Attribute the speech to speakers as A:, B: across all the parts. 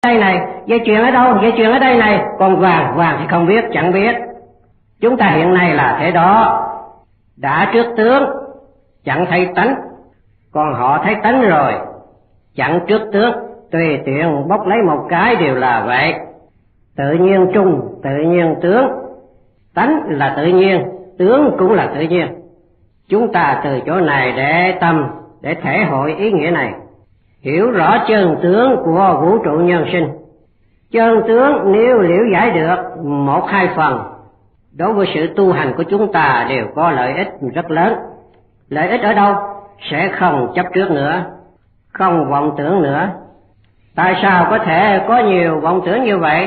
A: Đây này, dây chuyền ở đâu? Dây chuyền ở đây này. Còn vàng thì không biết, chẳng biết. Chúng ta hiện nay là thế đó. Đã trước tướng, chẳng thấy tánh. Còn họ thấy tánh rồi, chẳng trước tướng. Tùy tiện bốc lấy một cái đều là vậy. Tự nhiên trung, tự nhiên tướng. Tánh là tự nhiên, tướng cũng là tự nhiên. Chúng ta từ chỗ này để tâm, để thể hội ý nghĩa này. Hiểu rõ chân tướng của vũ trụ nhân sinh. Chân tướng nếu liễu giải được một hai phần, đối với sự tu hành của chúng ta đều có lợi ích rất lớn. Lợi ích ở đâu? Sẽ không chấp trước nữa, không vọng tưởng nữa. Tại sao có thể có nhiều vọng tưởng như vậy?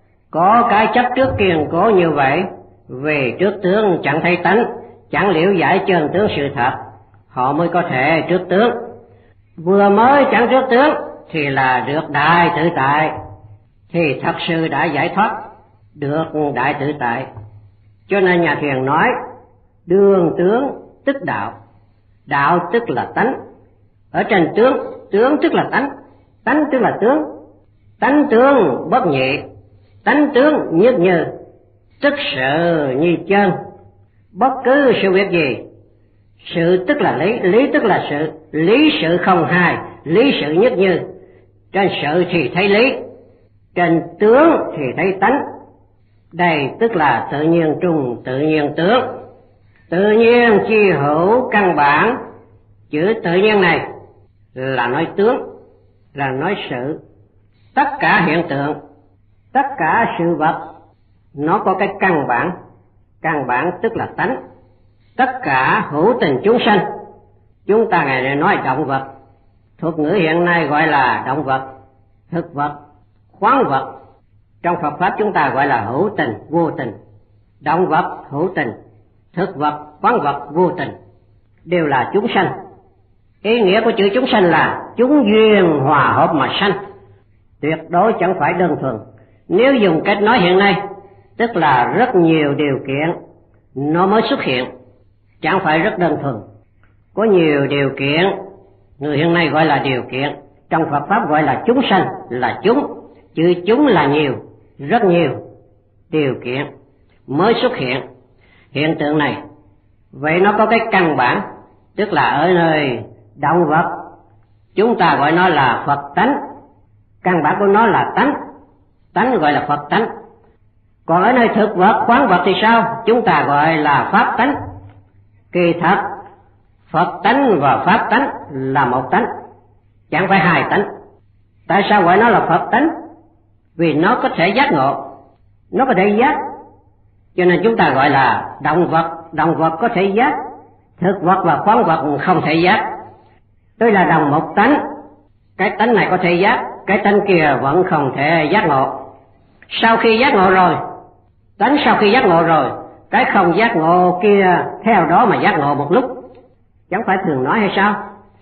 A: Có cái chấp trước kiên cố như vậy, vì trước tướng chẳng thấy tánh, chẳng liễu giải chân tướng sự thật, họ mới có thể trước tướng. Vừa mới chẳng trước tướng thì là được đại tự tại, thì thật sự đã giải thoát, được đại tự tại. Cho nên nhà thiền nói đương tướng tức đạo, đạo tức là tánh. Ở trên tướng, tướng tức là tánh, tánh tức là tướng. Tánh tướng bất nhị, tánh tướng nhất như, tức sự như chân. Bất cứ sự việc gì, sự tức là lý, lý tức là sự, lý sự không hai, lý sự nhất như. Trên sự thì thấy lý, trên tướng thì thấy tánh. Đây tức là tự nhiên trung, tự nhiên tướng. Tự nhiên chi hữu căn bản. Chữ tự nhiên này là nói tướng, là nói sự. Tất cả hiện tượng, tất cả sự vật, nó có cái căn bản. Căn bản tức là tánh. Tất cả hữu tình chúng sanh, chúng ta ngày nay nói động vật, thuật ngữ hiện nay gọi là động vật, thực vật, khoáng vật. Trong Phật Pháp chúng ta gọi là hữu tình, vô tình. Động vật hữu tình, thực vật, khoáng vật vô tình, đều là chúng sanh. Ý nghĩa của chữ chúng sanh là chúng duyên hòa hợp mà sanh, tuyệt đối chẳng phải đơn thuần. Nếu dùng cách nói hiện nay, tức là rất nhiều điều kiện nó mới xuất hiện, chẳng phải rất đơn thuần. Có nhiều điều kiện, người hiện nay gọi là điều kiện, trong Phật Pháp gọi là chúng sanh, là chúng. Chữ chúng là nhiều, rất nhiều điều kiện mới xuất hiện hiện tượng này. Vậy nó có cái căn bản, tức là ở nơi động vật chúng ta gọi nó là Phật tánh, căn bản của nó là tánh, tánh gọi là Phật tánh. Còn ở nơi thực vật, khoáng vật thì sao? Chúng ta gọi là Pháp tánh. Kỳ thật Phật tánh và Pháp tánh là một tánh, chẳng phải hai tánh. Tại sao gọi nó là Phật tánh? Vì nó có thể giác ngộ, nó có thể giác, cho nên chúng ta gọi là động vật. Động vật có thể giác, thực vật và khoáng vật không thể giác. Tôi là đồng một tánh, cái tánh này có thể giác, cái tánh kia vẫn không thể giác ngộ. Sau khi giác ngộ rồi, tánh sau khi giác ngộ rồi, cái không giác ngộ kia theo đó mà giác ngộ một lúc. Chẳng phải thường nói hay sao?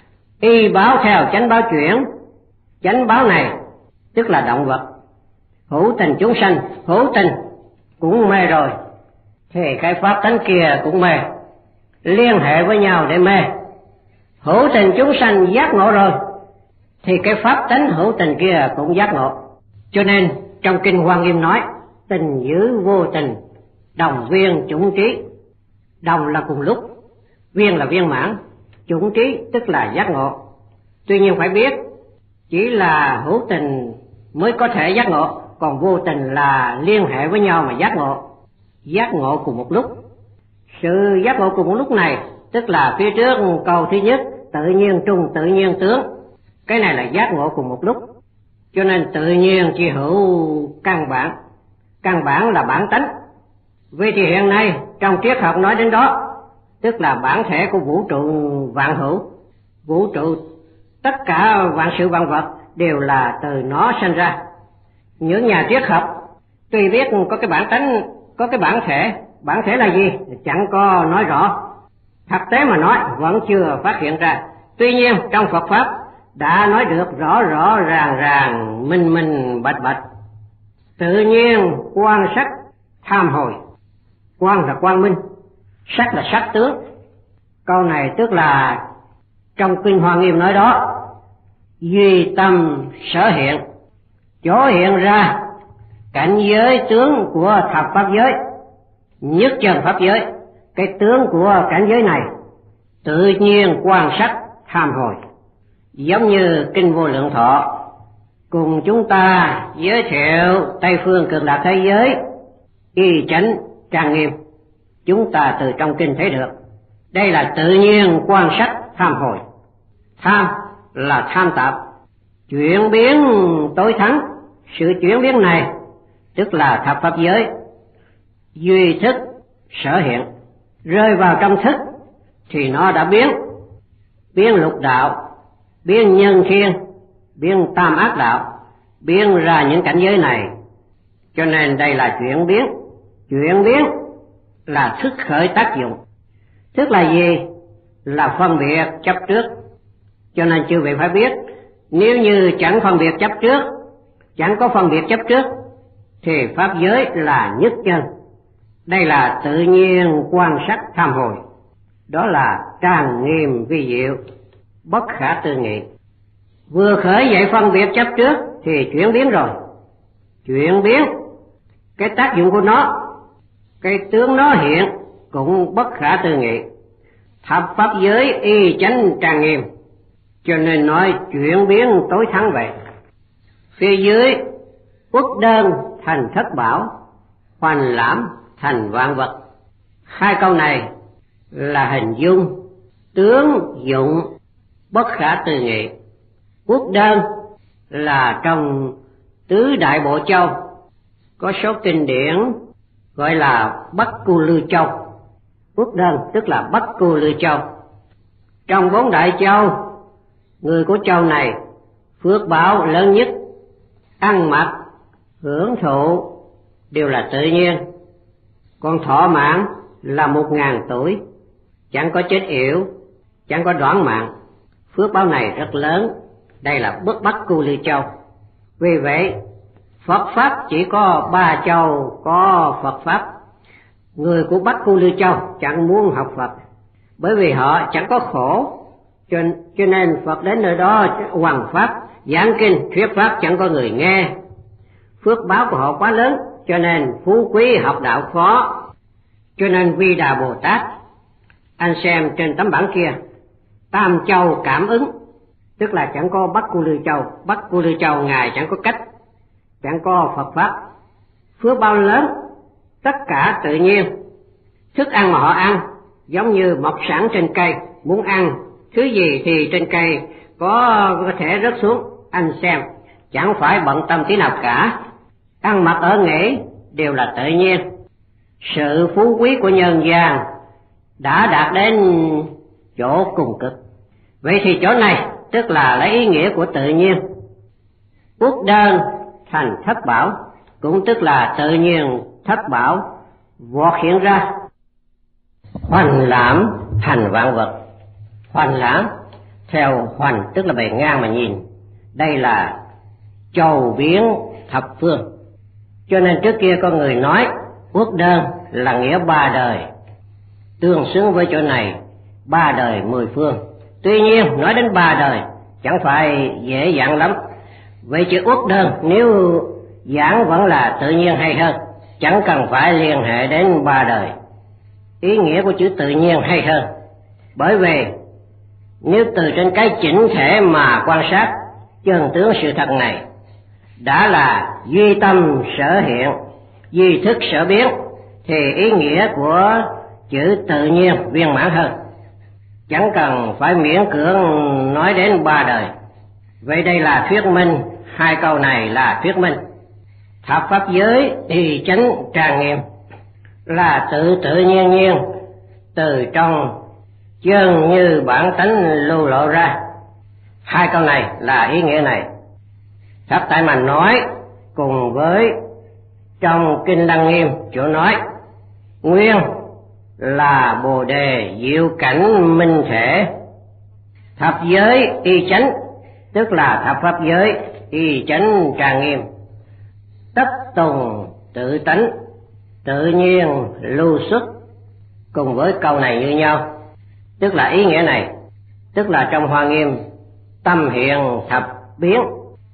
A: Y báo theo chánh báo chuyển. Chánh báo này tức là động vật, hữu tình chúng sanh, hữu tình cũng mê rồi, thì cái pháp tánh kia cũng mê, liên hệ với nhau để mê. Hữu tình chúng sanh giác ngộ rồi, thì cái pháp tánh hữu tình kia cũng giác ngộ. Cho nên trong Kinh Hoa Nghiêm nói tình giữ vô tình, đồng viên chủng trí. Đồng là cùng lúc, viên là viên mãn, chủng trí tức là giác ngộ. Tuy nhiên phải biết, chỉ là hữu tình mới có thể giác ngộ, còn vô tình là liên hệ với nhau mà giác ngộ. Giác ngộ cùng một lúc. Sự giác ngộ cùng một lúc này tức là phía trước câu thứ nhất, tự nhiên trung, tự nhiên tướng. Cái này là giác ngộ cùng một lúc. Cho nên tự nhiên chỉ hữu căn bản. Căn bản là bản tánh. Vì thì hiện nay trong triết học nói đến đó, tức là bản thể của vũ trụ vạn hữu. Vũ trụ, tất cả vạn sự vạn vật đều là từ nó sinh ra. Những nhà triết học tuy biết có cái bản tánh, có cái bản thể là gì chẳng có nói rõ. Thực tế mà nói vẫn chưa phát hiện ra. Tuy nhiên trong Phật Pháp đã nói được rõ rõ ràng ràng, minh minh bạch bạch. Tự nhiên quan sắc tham hồi. Quan là quang minh, sắc là sắc tướng. Câu này tức là trong Kinh Hoa Nghiêm nói đó, duy tâm sở hiện, chỗ hiện ra cảnh giới tướng của thập pháp giới, nhất chân pháp giới. Cái tướng của cảnh giới này tự nhiên quan sát tham hồi, giống như Kinh Vô Lượng Thọ cùng chúng ta giới thiệu Tây Phương Cực Lạc thế giới y chánh trang nghiêm. Chúng ta từ trong kinh thấy được đây là tự nhiên quan sát tham hồi. Tham là tham tạp, chuyển biến tối thắng. Sự chuyển biến này tức là thập pháp giới duy thức sở hiện, rơi vào trong thức thì nó đã biến lục đạo, biến nhân thiên, biến tam ác đạo, biến ra những cảnh giới này. Cho nên đây là chuyển biến. Chuyển biến là thức khởi tác dụng. Thức là gì? Là phân biệt chấp trước. Cho nên chư vị phải biết, nếu như chẳng phân biệt chấp trước, chẳng có phân biệt chấp trước, thì pháp giới là nhất chân. Đây là tự nhiên quan sát tham hồi. Đó là trang nghiêm vi diệu, bất khả tư nghị. Vừa khởi dậy phân biệt chấp trước thì chuyển biến rồi. Chuyển biến, cái tác dụng của nó, cái tướng nó hiện cũng bất khả tư nghị. Thập pháp giới y chánh trang nghiêm, cho nên nói chuyển biến tối thắng vậy. Phía dưới uất đơn thành thất bảo, hoành lãm thành vạn vật. Hai câu này là hình dung tướng dụng bất khả tư nghị. Uất đơn là trong tứ đại bộ châu, có số kinh điển gọi là Bắc Cu Lư Châu. Uất đơn tức là Bắc Cu Lư Châu. Trong bốn đại châu, người của châu này phước báo lớn nhất, ăn mặc hưởng thụ đều là tự nhiên. Còn thọ mạng là 1000 tuổi, chẳng có chết yểu, chẳng có đoán mạng. Phước báo này rất lớn. Đây là Bắc Cu Lư Châu. Vì vậy Phật pháp chỉ có 3 châu có Phật pháp. Người của Bắc Cu Lư Châu chẳng muốn học Phật, bởi vì họ chẳng có khổ, cho nên Phật đến nơi đó hoằng pháp, giảng kinh, thuyết pháp chẳng có người nghe. Phước báo của họ quá lớn, cho nên phú quý học đạo khó. Cho nên Vi Đà Bồ Tát, anh xem trên tấm bảng kia, Tam Châu cảm ứng, tức là chẳng có Bắc Cu Lư Châu. Bắc Cu Lư Châu ngài chẳng có cách, chẳng có Phật pháp. Phước bao lớn, tất cả tự nhiên. Thức ăn mà họ ăn giống như mọc sẵn trên cây, muốn ăn thứ gì thì trên cây có thể rớt xuống. Anh xem, chẳng phải bận tâm tí nào cả. Ăn mặc ở nghỉ đều là tự nhiên. Sự phú quý của nhân gian đã đạt đến chỗ cùng cực. Vậy thì chỗ này tức là lấy ý nghĩa của tự nhiên. Uất đơn thành thất bảo, cũng tức là tự nhiên thất bảo vọt hiện ra. Hoành lãm thành vạn vật. Hoành lãm theo hoành tức là bề ngang mà nhìn. Đây là châu biến thập phương. Cho nên trước kia có người nói uất đơn là nghĩa 3 đời, tương xứng với chỗ này 3 đời 10 phương. Tuy nhiên nói đến 3 đời chẳng phải dễ dàng lắm. Vậy chữ uất đơn nếu giảng vẫn là tự nhiên hay hơn, chẳng cần phải liên hệ đến 3 đời. Ý nghĩa của chữ tự nhiên hay hơn, bởi vì nếu từ trên cái chỉnh thể mà quan sát chân tướng sự thật này, đã là duy tâm sở hiện, duy thức sở biến, thì ý nghĩa của chữ tự nhiên viên mãn hơn, chẳng cần phải miễn cưỡng nói đến 3 đời. Vậy đây là thuyết minh, hai câu này là thuyết minh. Thập pháp giới y chánh trang nghiêm là tự tự nhiên nhiên, từ trong chân như bản tánh lưu lộ ra. Hai câu này là ý nghĩa này. Thập tại mà nói cùng với trong Kinh Lăng Nghiêm chỗ nói nguyên là Bồ Đề diệu cảnh minh thể. Thập giới y chánh tức là thập pháp giới y chánh trang nghiêm, tất tùng tự tánh, tự nhiên lưu xuất. Cùng với câu này như nhau, tức là ý nghĩa này, tức là trong Hoa Nghiêm tâm hiện thập biến.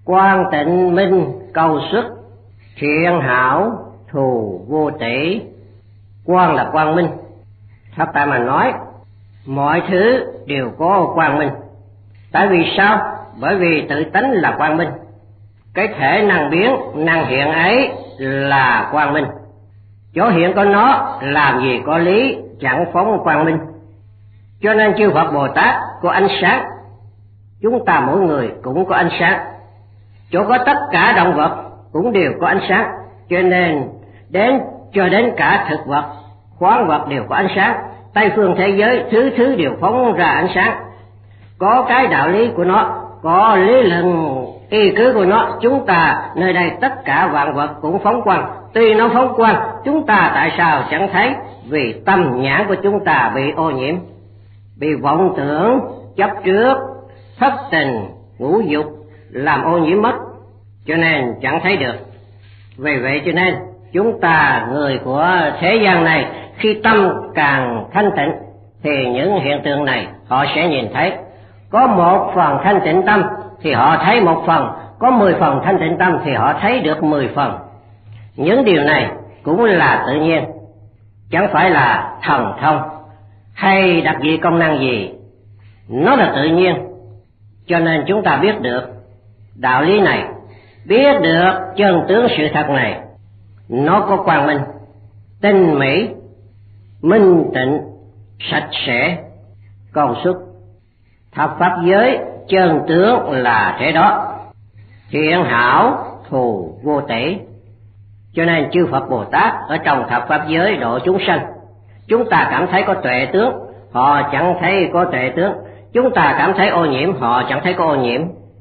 A: Quang tịnh minh cầu xuất, thiện hảo thù vô tỷ. Quang là quang minh. Pháp Tại mà nói mọi thứ đều có quang minh. Tại vì sao? Bởi vì tự tánh là quang minh. Cái thể năng biến năng hiện ấy là quang minh. Chỗ hiện của nó làm gì có lý chẳng phóng quang minh. Cho nên chư Phật Bồ Tát có ánh sáng, chúng ta mỗi người cũng có ánh sáng. Chỗ có tất cả động vật cũng đều có ánh sáng, cho nên cho đến cả thực vật, khoáng vật đều có ánh sáng. Tây phương thế giới thứ thứ đều phóng ra ánh sáng, có cái đạo lý của nó, có lý luận y cứ của nó. Chúng ta nơi đây tất cả vạn vật cũng phóng quang. Tuy nó phóng quang, chúng ta tại sao chẳng thấy? Vì tâm nhãn của chúng ta bị ô nhiễm, bị vọng tưởng, chấp trước, thất tình, ngũ dục làm ô nhiễm mất, cho nên chẳng thấy được. Vì vậy cho nên chúng ta người của thế gian này, khi tâm càng thanh tịnh thì những hiện tượng này họ sẽ nhìn thấy. Có 1 phần thanh tịnh tâm thì họ thấy 1 phần, có 10 phần thanh tịnh tâm thì họ thấy được 10 phần. Những điều này cũng là tự nhiên, chẳng phải là thần thông hay đặc dị công năng gì, nó là tự nhiên. Cho nên chúng ta biết được đạo lý này, biết được chân tướng sự thật này, nó có quang minh, tinh mỹ, minh tịnh, sạch sẽ, công xuất. Thập pháp giới chân tướng là thế đó, thiện hảo thù vô tỷ. Cho nên chư Phật Bồ Tát ở trong thập pháp giới độ chúng sanh, chúng ta cảm thấy có tuệ tướng, họ chẳng thấy có tuệ tướng. Chúng ta cảm thấy ô nhiễm, họ chẳng thấy có ô nhiễm.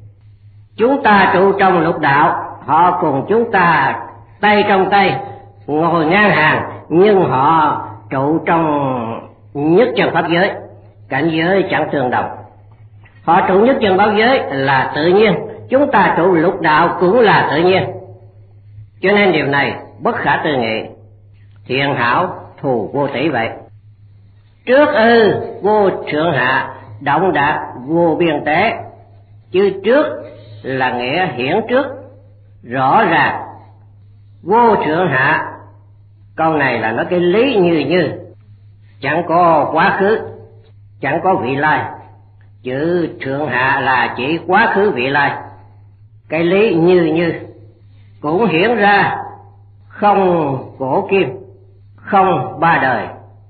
A: Chúng ta trụ trong lục đạo, họ cùng chúng ta tay trong tay ngồi ngang hàng, nhưng họ trụ trong nhất chân pháp giới, cảnh giới chẳng tương đồng. Họ trụ nhất chân pháp giới là tự nhiên, chúng ta trụ lục đạo cũng là tự nhiên. Cho nên điều này bất khả tư nghị, thiện hảo thù vô tỷ vậy. Trước ư vô thượng hạ, động đạt vô biên tế. Chữ trước là nghĩa hiển trước, rõ ràng. Vô thượng hạ, câu này là nói cái lý như, chẳng có quá khứ, chẳng có vị lai. Chữ thượng hạ là chỉ quá khứ vị lai. Cái lý như cũng hiển ra, không cổ kim, không ba đời.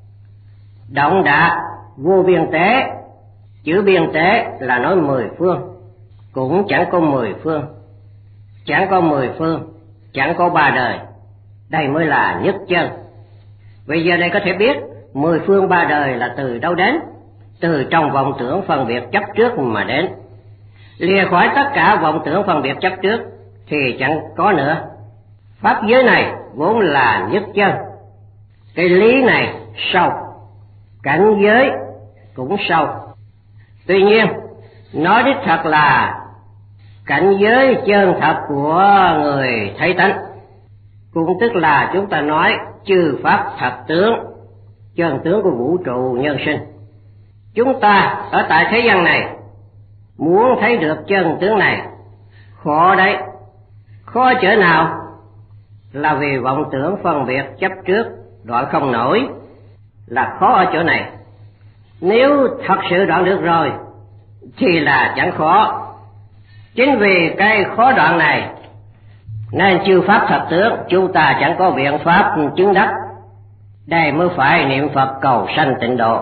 A: Động đạt vô biên tế, chữ biên tế là nói 10 phương, cũng chẳng có 10 phương, chẳng có 10 phương, chẳng có ba đời. Đây mới là nhất chân. Bây giờ đây có thể biết 10 phương ba đời là từ đâu đến? Từ trong vọng tưởng phân biệt chấp trước mà đến. Lìa khỏi tất cả vọng tưởng phân biệt chấp trước thì chẳng có nữa. Pháp giới này vốn là nhất chân. Cái lý này sâu, cảnh giới cũng sâu. Tuy nhiên nói đích thật là cảnh giới chân thật của người thấy tánh, cũng tức là chúng ta nói chư pháp thật tướng, chân tướng của vũ trụ nhân sinh. Chúng ta ở tại thế gian này muốn thấy được chân tướng này khó đấy. Khó chỗ nào? Là vì vọng tưởng phân biệt chấp trước đoạn không nổi, là khó ở chỗ này. Nếu thật sự đoạn được rồi thì là chẳng khó. Chính vì cái khó đoạn này nên chư pháp thật tướng chúng ta chẳng có biện pháp chứng đắc. Đây mới phải niệm Phật cầu sanh tịnh độ.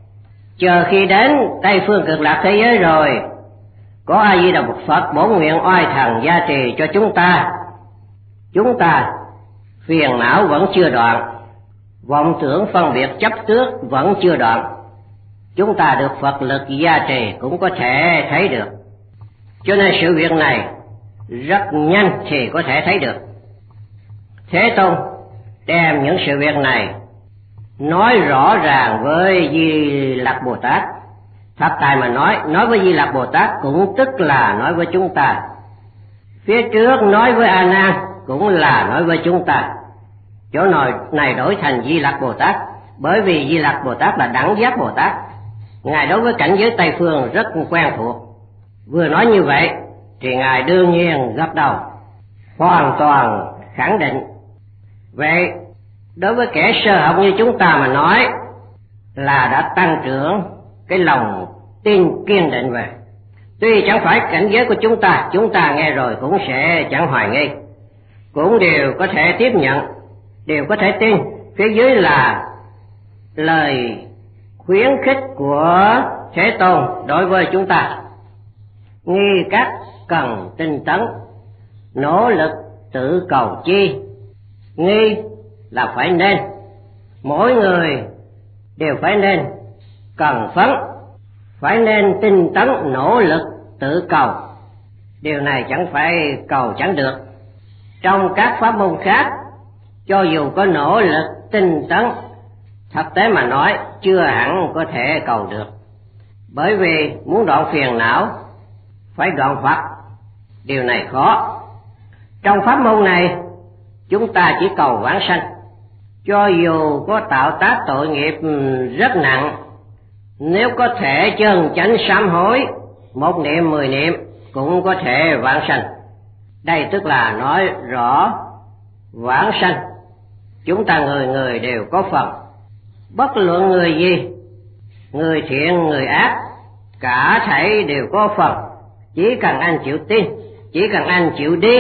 A: Chờ khi đến Tây phương cực lạc thế giới rồi, có A Di Đà Phật bổn nguyện oai thần gia trì cho chúng ta. Chúng ta phiền não vẫn chưa đoạn, vọng tưởng phân biệt chấp trước vẫn chưa đoạn, chúng ta được Phật lực gia trì cũng có thể thấy được. Cho nên sự việc này rất nhanh thì có thể thấy được. Thế Tôn đem những sự việc này nói rõ ràng với Di Lặc Bồ Tát. Pháp Tài mà nói với Di Lặc Bồ Tát cũng tức là nói với chúng ta. Phía trước nói với A Nan cũng là nói với chúng ta. Chỗ này đổi thành Di Lặc Bồ Tát, bởi vì Di Lặc Bồ Tát là đẳng giác Bồ Tát. Ngài đối với cảnh giới Tây phương rất quen thuộc. Vừa nói như vậy thì Ngài đương nhiên gật đầu, hoàn toàn khẳng định. Vậy đối với kẻ sơ học như chúng ta mà nói là đã tăng trưởng cái lòng tin kiên định về. Tuy chẳng phải cảnh giới của chúng ta nghe rồi cũng sẽ chẳng hoài nghi, cũng đều có thể tiếp nhận, đều có thể tin. Phía dưới là lời khuyến khích của Thế Tôn đối với chúng ta: nghi các cần tinh tấn, nỗ lực tự cầu chi. Nghi là phải nên, mỗi người đều phải nên cần phấn, phải nên tinh tấn nỗ lực tự cầu. Điều này chẳng phải cầu chẳng được. Trong các pháp môn khác, cho dù có nỗ lực tinh tấn, thực tế mà nói chưa hẳn có thể cầu được. Bởi vì muốn đoạn phiền não phải đoạn hoặc, điều này khó. Trong pháp môn này chúng ta chỉ cầu vãng sanh, cho dù có tạo tác tội nghiệp rất nặng, nếu có thể chân chánh sám hối, 1 niệm 10 niệm cũng có thể vãng sanh. Đây tức là nói rõ vãng sanh chúng ta người người đều có phần, bất luận người gì, người thiện người ác, cả thảy đều có phần. Chỉ cần anh chịu tin, chỉ cần anh chịu đi,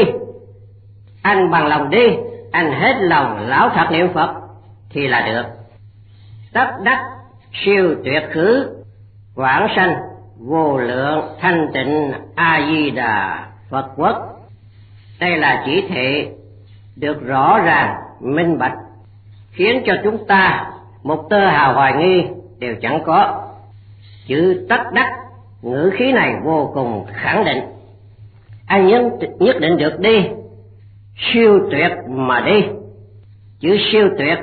A: anh bằng lòng đi, anh hết lòng lão thật niệm Phật thì là được. Tất đắc siêu tuyệt khứ, vãng sanh vô lượng thanh tịnh A Di Đà Phật quốc. Đây là chỉ thị được rõ ràng minh bạch, khiến cho chúng ta một tơ hào hoài nghi đều chẳng có. Chữ tất đắc, ngữ khí này vô cùng khẳng định. Anh nhất định được đi, siêu tuyệt mà đi. Chữ siêu tuyệt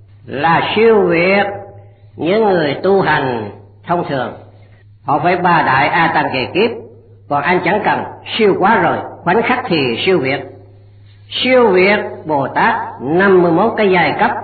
A: là siêu việt những người tu hành thông thường. Họ phải 3 đại A Tăng kỳ kiếp, còn anh chẳng cần, siêu quá rồi, khoảnh khắc thì siêu việt. Siêu việt Bồ Tát 51 cái giai cấp.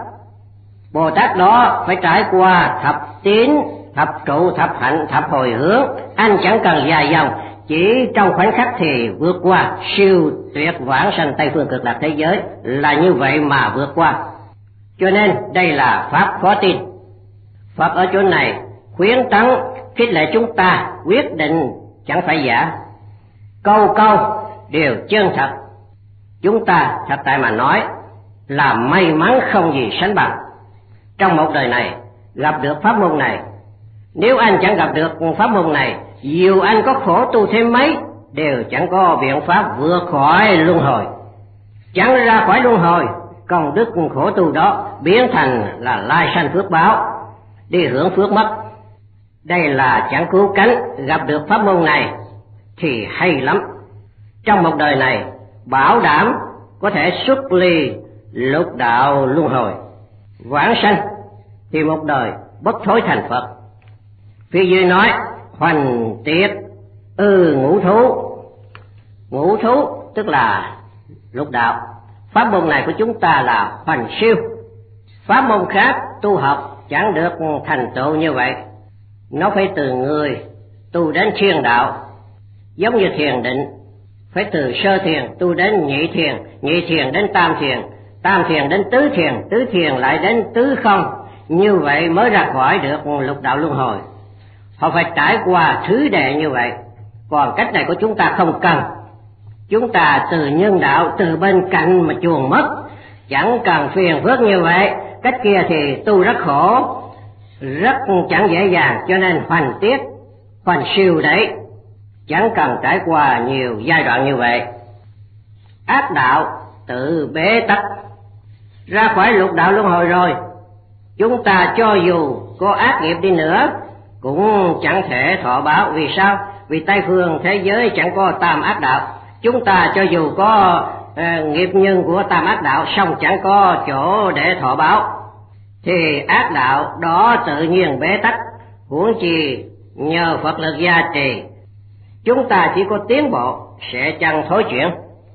A: Bồ Tát đó phải trải qua thập tín, thập trụ, thập hạnh, thập hồi hướng. Anh chẳng cần dài dòng, chỉ trong khoảnh khắc thì vượt qua. Siêu tuyệt vãng sanh Tây phương cực lạc thế giới là như vậy mà vượt qua. Cho nên đây là pháp khó tin. Phật ở chỗ này khuyến tấn khích lệ chúng ta quyết định chẳng phải giả, câu câu đều chân thật. Chúng ta thật tại mà nói là may mắn không gì sánh bằng. Trong một đời này gặp được pháp môn này, nếu anh chẳng gặp được pháp môn này, dù anh có khổ tu thêm mấy đều chẳng có biện pháp vượt khỏi luân hồi. Chẳng ra khỏi luân hồi, công đức khổ tu đó biến thành là lai sanh phước báo, đi hưởng phước mất. Đây là chẳng cứu cánh. Gặp được pháp môn này thì hay lắm. Trong một đời này bảo đảm có thể xuất ly lục đạo luân hồi, vãng sanh thì một đời bất thối thành Phật. Phía dưới nói hoành tiệt ngũ thú. Ngũ thú tức là lục đạo. Pháp môn này của chúng ta là hoành siêu. Pháp môn khác tu học chẳng được thành tựu như vậy. Nó phải từ người tu đến thiền đạo, giống như thiền định, phải từ sơ thiền tu đến nhị thiền, nhị thiền đến tam thiền, tam thiền đến tứ thiền, tứ thiền lại đến tứ không. Như vậy mới ra khỏi được lục đạo luân hồi. Họ phải trải qua thứ đệ như vậy. Còn cách này của chúng ta không cần. Chúng ta từ nhân đạo, từ bên cạnh mà chuồn mất, chẳng cần phiền phức như vậy. Cách kia thì tu rất khổ, rất chẳng dễ dàng. Cho nên hoành tiết, hoành siêu đấy, chẳng cần trải qua nhiều giai đoạn như vậy. Ác đạo tự bế tắc. Ra khỏi lục đạo luân hồi rồi, chúng ta cho dù có ác nghiệp đi nữa cũng chẳng thể thọ báo. Vì sao? Vì Tây phương thế giới chẳng có tam ác đạo. Chúng ta cho dù có nghiệp nhân của tam ác đạo, song chẳng có chỗ để thọ báo, thì ác đạo đó tự nhiên bế tắc. Huống chi nhờ Phật lực gia trì, chúng ta chỉ có tiến bộ, sẽ chẳng thối chuyển.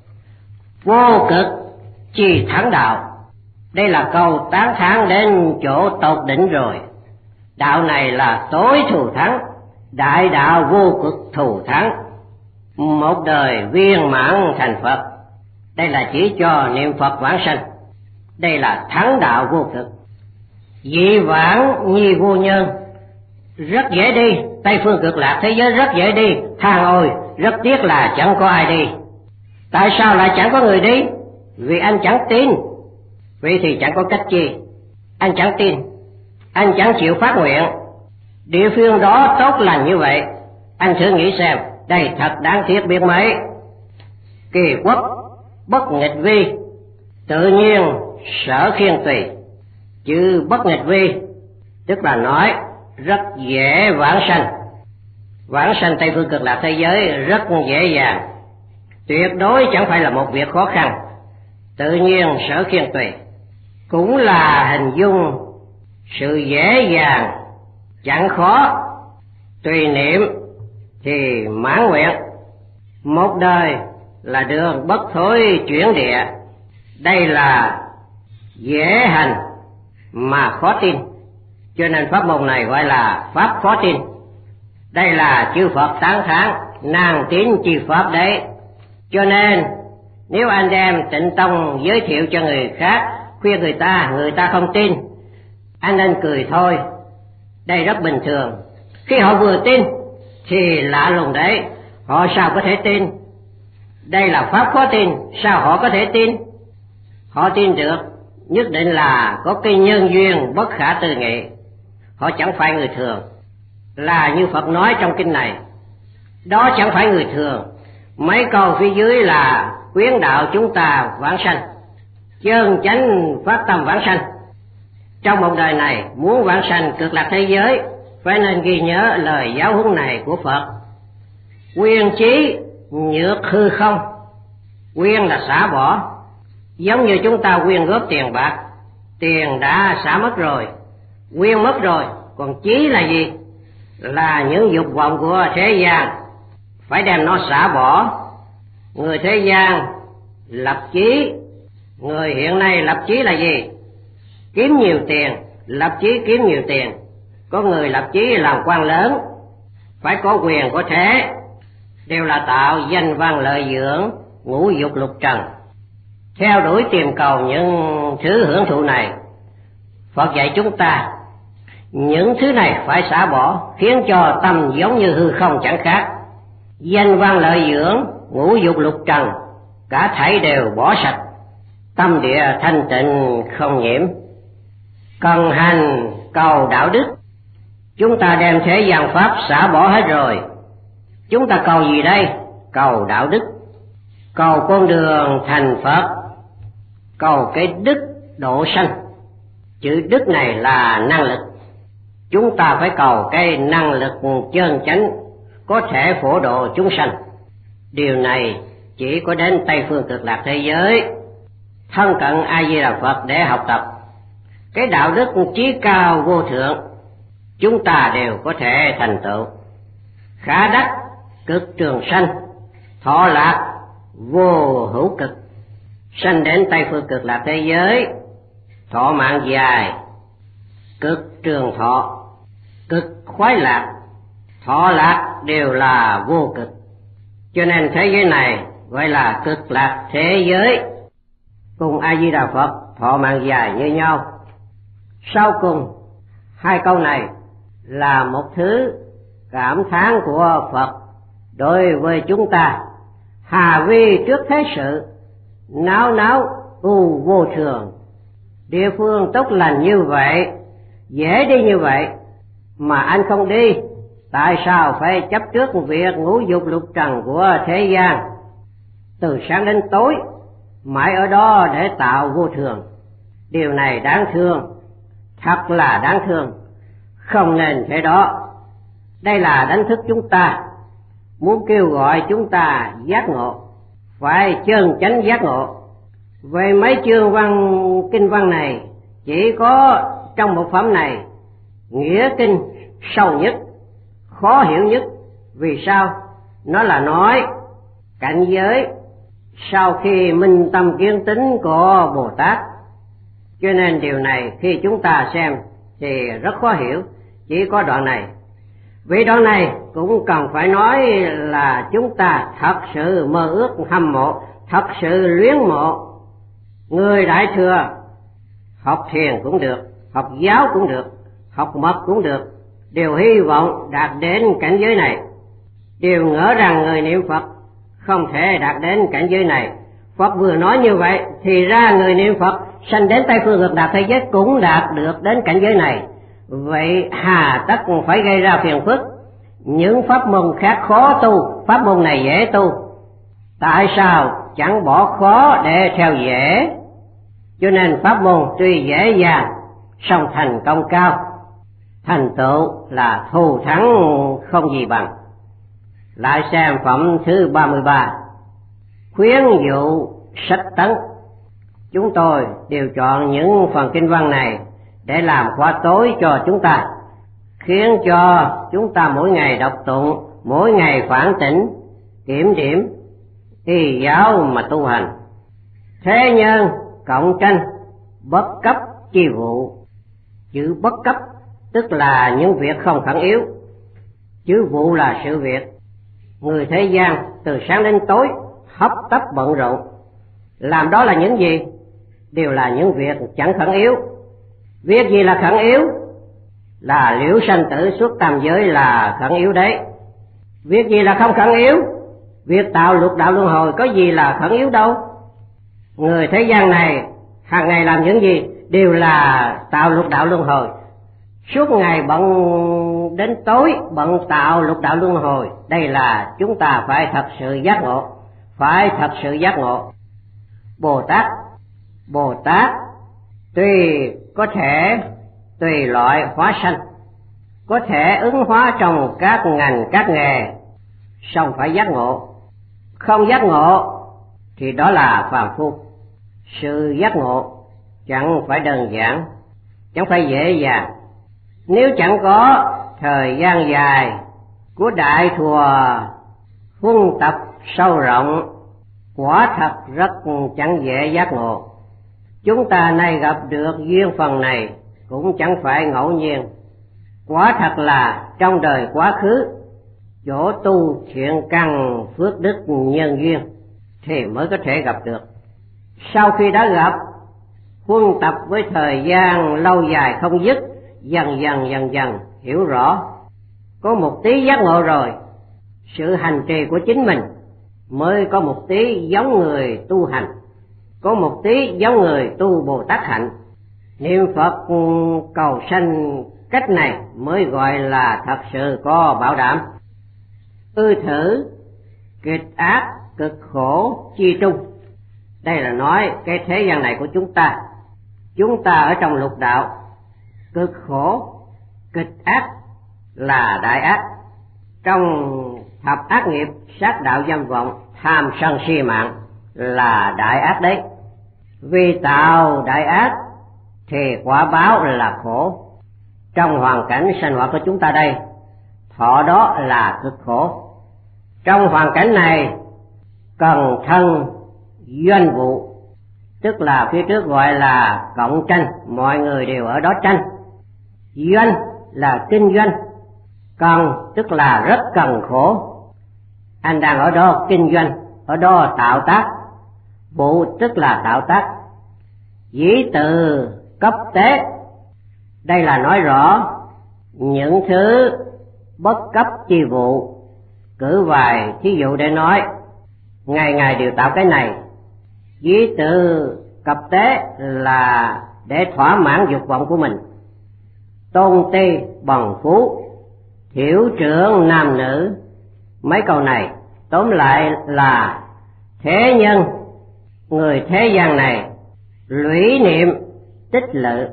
A: Vô cực chi thắng đạo. Đây là câu tán thán đến chỗ tột đỉnh rồi. Đạo này là tối thù thắng, đại đạo vô cực thù thắng. một đời viên mãn thành Phật. Đây là chỉ cho niệm Phật vãng sanh. Đây là thắng đạo vô cực. Dị vãng nhi vô nhân, rất dễ đi. Tây phương cực lạc thế giới rất dễ đi. Than ôi, rất tiếc là chẳng có ai đi. Tại sao lại chẳng có người đi? Vì anh chẳng tin. Vậy thì chẳng có cách chi. Anh chẳng tin, anh chẳng chịu phát nguyện. Địa phương đó tốt lành như vậy, anh thử nghĩ xem, đây thật đáng tiếc biết mấy. Kỳ quốc bất nghịch vi, tự nhiên sở khiên tùy. Chữ bất nghịch vi tức là nói rất dễ vãng sanh. Vãng sanh Tây phương cực lạc thế giới rất dễ dàng, tuyệt đối chẳng phải là một việc khó khăn. Tự nhiên sở khiên tùy cũng là hình dung sự dễ dàng, chẳng khó. Tùy niệm thì mãn nguyện. Một đời là đường bất thối chuyển địa. Đây là dễ hành mà khó tin, cho nên pháp môn này gọi là pháp khó tin. Đây là chư Phật tán thán nàng tín chi pháp đấy. Cho nên nếu anh đem Tịnh Tông giới thiệu cho người khác, khuyên người ta không tin, anh nên cười thôi. Đây rất bình thường. Khi họ vừa tin thì lạ lùng đấy, họ sao có thể tin? Đây là pháp khó tin, sao họ có thể tin? Họ tin được nhất định là có cái nhân duyên bất khả tư nghị. Họ chẳng phải người thường, là như Phật nói trong kinh này. Đó chẳng phải người thường. Mấy câu phía dưới là khuyến đạo chúng ta vãng sanh, chân chánh phát tâm vãng sanh. Trong một đời này muốn vãng sanh cực lạc thế giới, phải nên ghi nhớ lời giáo huấn này của Phật. Quyên trí nhược hư không. Quyên là xả bỏ, giống như chúng ta quyên góp tiền bạc. Tiền đã xả mất rồi, quyên mất rồi, còn trí là gì? Là những dục vọng của thế gian, phải đem nó xả bỏ. Người thế gian lập chí, người hiện nay lập chí là gì? Kiếm nhiều tiền, lập chí kiếm nhiều tiền. Có người lập chí làm quan lớn, phải có quyền có thế, đều là tạo danh văn lợi dưỡng, ngũ dục lục trần. Theo đuổi tìm cầu những thứ hưởng thụ này, Phật dạy chúng ta những thứ này phải xả bỏ, khiến cho tâm giống như hư không chẳng khác. Danh văn lợi dưỡng, ngũ dục lục trần, cả thảy đều bỏ sạch, tâm địa thanh tịnh không nhiễm. Cần hành cầu đạo đức. Chúng ta đem thế gian pháp xả bỏ hết rồi, chúng ta cầu gì đây? Cầu đạo đức, cầu con đường thành Phật, cầu cái đức độ sanh. Chữ đức này là năng lực. Chúng ta phải cầu cái năng lực chân chánh có thể phổ độ chúng sanh. Điều này chỉ có đến Tây phương cực lạc thế giới, thân cận A Di Đà Phật để học tập. Cái đạo đức chí cao vô thượng chúng ta đều có thể thành tựu. Khả đắc cực trường sanh, thọ lạc vô hữu cực. Sanh đến Tây phương cực lạc thế giới, thọ mạng dài, cực trường thọ, cực khoái lạc, thọ lạc đều là vô cực. Cho nên thế giới này gọi là cực lạc thế giới. Cùng A Di Đà Phật thọ mạng dài như nhau. Sau cùng hai câu này là một thứ cảm thán của Phật đối với chúng ta. Hà vi trước thế sự, náo náo u vô thường. Địa phương tốt lành như vậy, dễ đi như vậy, mà anh không đi. Tại sao phải chấp trước việc ngũ dục lục trần của thế gian, từ sáng đến tối mãi ở đó để tạo vô thường? Điều này đáng thương, thật là đáng thương, không nên thế đó. Đây là đánh thức chúng ta, muốn kêu gọi chúng ta giác ngộ, phải chân chánh giác ngộ. Về mấy chương văn kinh văn này, chỉ có trong một phẩm này nghĩa kinh sâu nhất, khó hiểu nhất. Vì sao? Nó là nói cảnh giới sau khi minh tâm kiến tính của Bồ Tát. Cho nên điều này khi chúng ta xem thì rất khó hiểu. Chỉ có đoạn này, Vì đoạn này cũng cần phải nói là chúng ta thật sự mơ ước hâm mộ, thật sự luyến mộ người Đại Thừa. Học thiền cũng được, học giáo cũng được, học mật cũng được, đều hy vọng đạt đến cảnh giới này, đều ngỡ rằng người niệm Phật không thể đạt đến cảnh giới này. Phật vừa nói như vậy thì ra người niệm Phật sanh đến Tây Phương Cực Lạc thế giới cũng đạt được đến cảnh giới này. Vậy hà tất phải gây ra phiền phức? Những pháp môn khác khó tu, pháp môn này dễ tu, tại sao chẳng bỏ khó để theo dễ? Cho nên pháp môn tuy dễ dàng song thành công cao, thành tựu là thù thắng không gì bằng. Lại xem phẩm thứ 33, khuyến dụ sách tấn. Chúng tôi đều chọn những phần kinh văn này để làm khóa tối cho chúng ta, khiến cho chúng ta mỗi ngày đọc tụng, mỗi ngày phản tỉnh, kiểm điểm, y giáo mà tu hành. Thế nhân cộng tranh, bất cấp chi vụ. Chữ bất cấp tức là những việc không khẩn yếu, chữ vụ là sự việc. Người thế gian từ sáng đến tối hấp tấp bận rộn, làm đó là những gì? Đều là những việc chẳng khẩn yếu. Việc gì là khẩn yếu? Là liễu sanh tử xuất tam giới là khẩn yếu đấy. Việc gì là không khẩn yếu? Việc tạo lục đạo luân hồi có gì là khẩn yếu đâu. Người thế gian này hàng ngày làm những gì? Đều là tạo lục đạo luân hồi. Suốt ngày bận đến tối bận tạo lục đạo luân hồi. Đây là chúng ta phải thật sự giác ngộ, phải thật sự giác ngộ. Bồ Tát tuy có thể tùy loại hóa sanh, có thể ứng hóa trong các ngành các nghề, song phải giác ngộ. Không giác ngộ thì đó là phàm phu. Sự giác ngộ chẳng phải đơn giản, chẳng phải dễ dàng. Nếu chẳng có thời gian dài của đại thừa huân tập sâu rộng, quả thật rất chẳng dễ giác ngộ. Chúng ta nay gặp được duyên phần này cũng chẳng phải ngẫu nhiên, quả thật là trong đời quá khứ chỗ tu thiện căn phước đức nhân duyên thì mới có thể gặp được. Sau khi đã gặp, huân tập với thời gian lâu dài không dứt, dần dần hiểu rõ, có một tí giác ngộ rồi, sự hành trì của chính mình mới có một tí giống người tu hành, có một tí giống người tu Bồ Tát hạnh. Niệm Phật cầu sanh cách này mới gọi là thật sự có bảo đảm. Thử kịch ác cực khổ chi trung. Đây là nói cái thế gian này của chúng ta ở trong lục đạo, cực khổ, kịch ác là đại ác. Trong thập ác nghiệp sát đạo dâm vọng, tham sân si mạng là đại ác đấy. Vì tạo đại ác thì quả báo là khổ. Trong hoàn cảnh sinh hoạt của chúng ta đây, thọ đó là cực khổ. Trong hoàn cảnh này cần thân doanh vụ, tức là phía trước gọi là cộng tranh, mọi người đều ở đó tranh. Doanh là kinh doanh, cần tức là rất cần khổ. Anh đang ở đó kinh doanh, ở đó tạo tác. Vụ tức là tạo tác. Dĩ từ cấp tế, đây là nói rõ những thứ bất cấp chi vụ. Cử vài thí dụ để nói, ngày ngày đều tạo cái này. Dĩ từ cập tế là để thỏa mãn dục vọng của mình. Tôn ti bằng phú, thiểu trưởng nam nữ. Mấy câu này tóm lại là thế nhân, người thế gian này lũy niệm tích lự,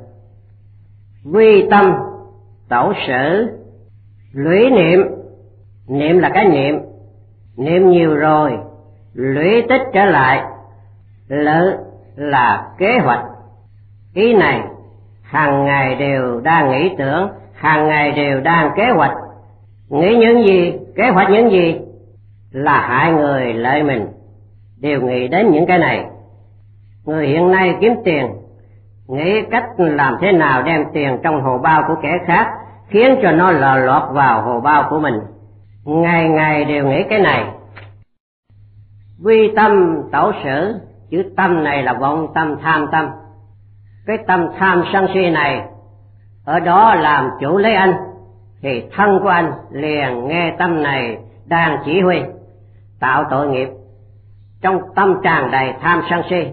A: vi tâm tẩu sử. Lũy niệm, niệm là cái niệm nhiều rồi lũy tích trở lại. Lự là kế hoạch. Ý này hàng ngày đều đang nghĩ tưởng, hàng ngày đều đang kế hoạch. Nghĩ những gì, kế hoạch những gì là hại người lợi mình, đều nghĩ đến những cái này. Người hiện nay kiếm tiền, nghĩ cách làm thế nào đem tiền trong hồ bao của kẻ khác khiến cho nó lọt vào hồ bao của mình. Ngày ngày đều nghĩ cái này. Vi tâm tẩu sử, chữ tâm này là vọng tâm, tham tâm. Cái tâm tham sân si này ở đó làm chủ lấy anh, thì thân của anh liền nghe tâm này đang chỉ huy tạo tội nghiệp. Trong tâm tràn đầy tham sân si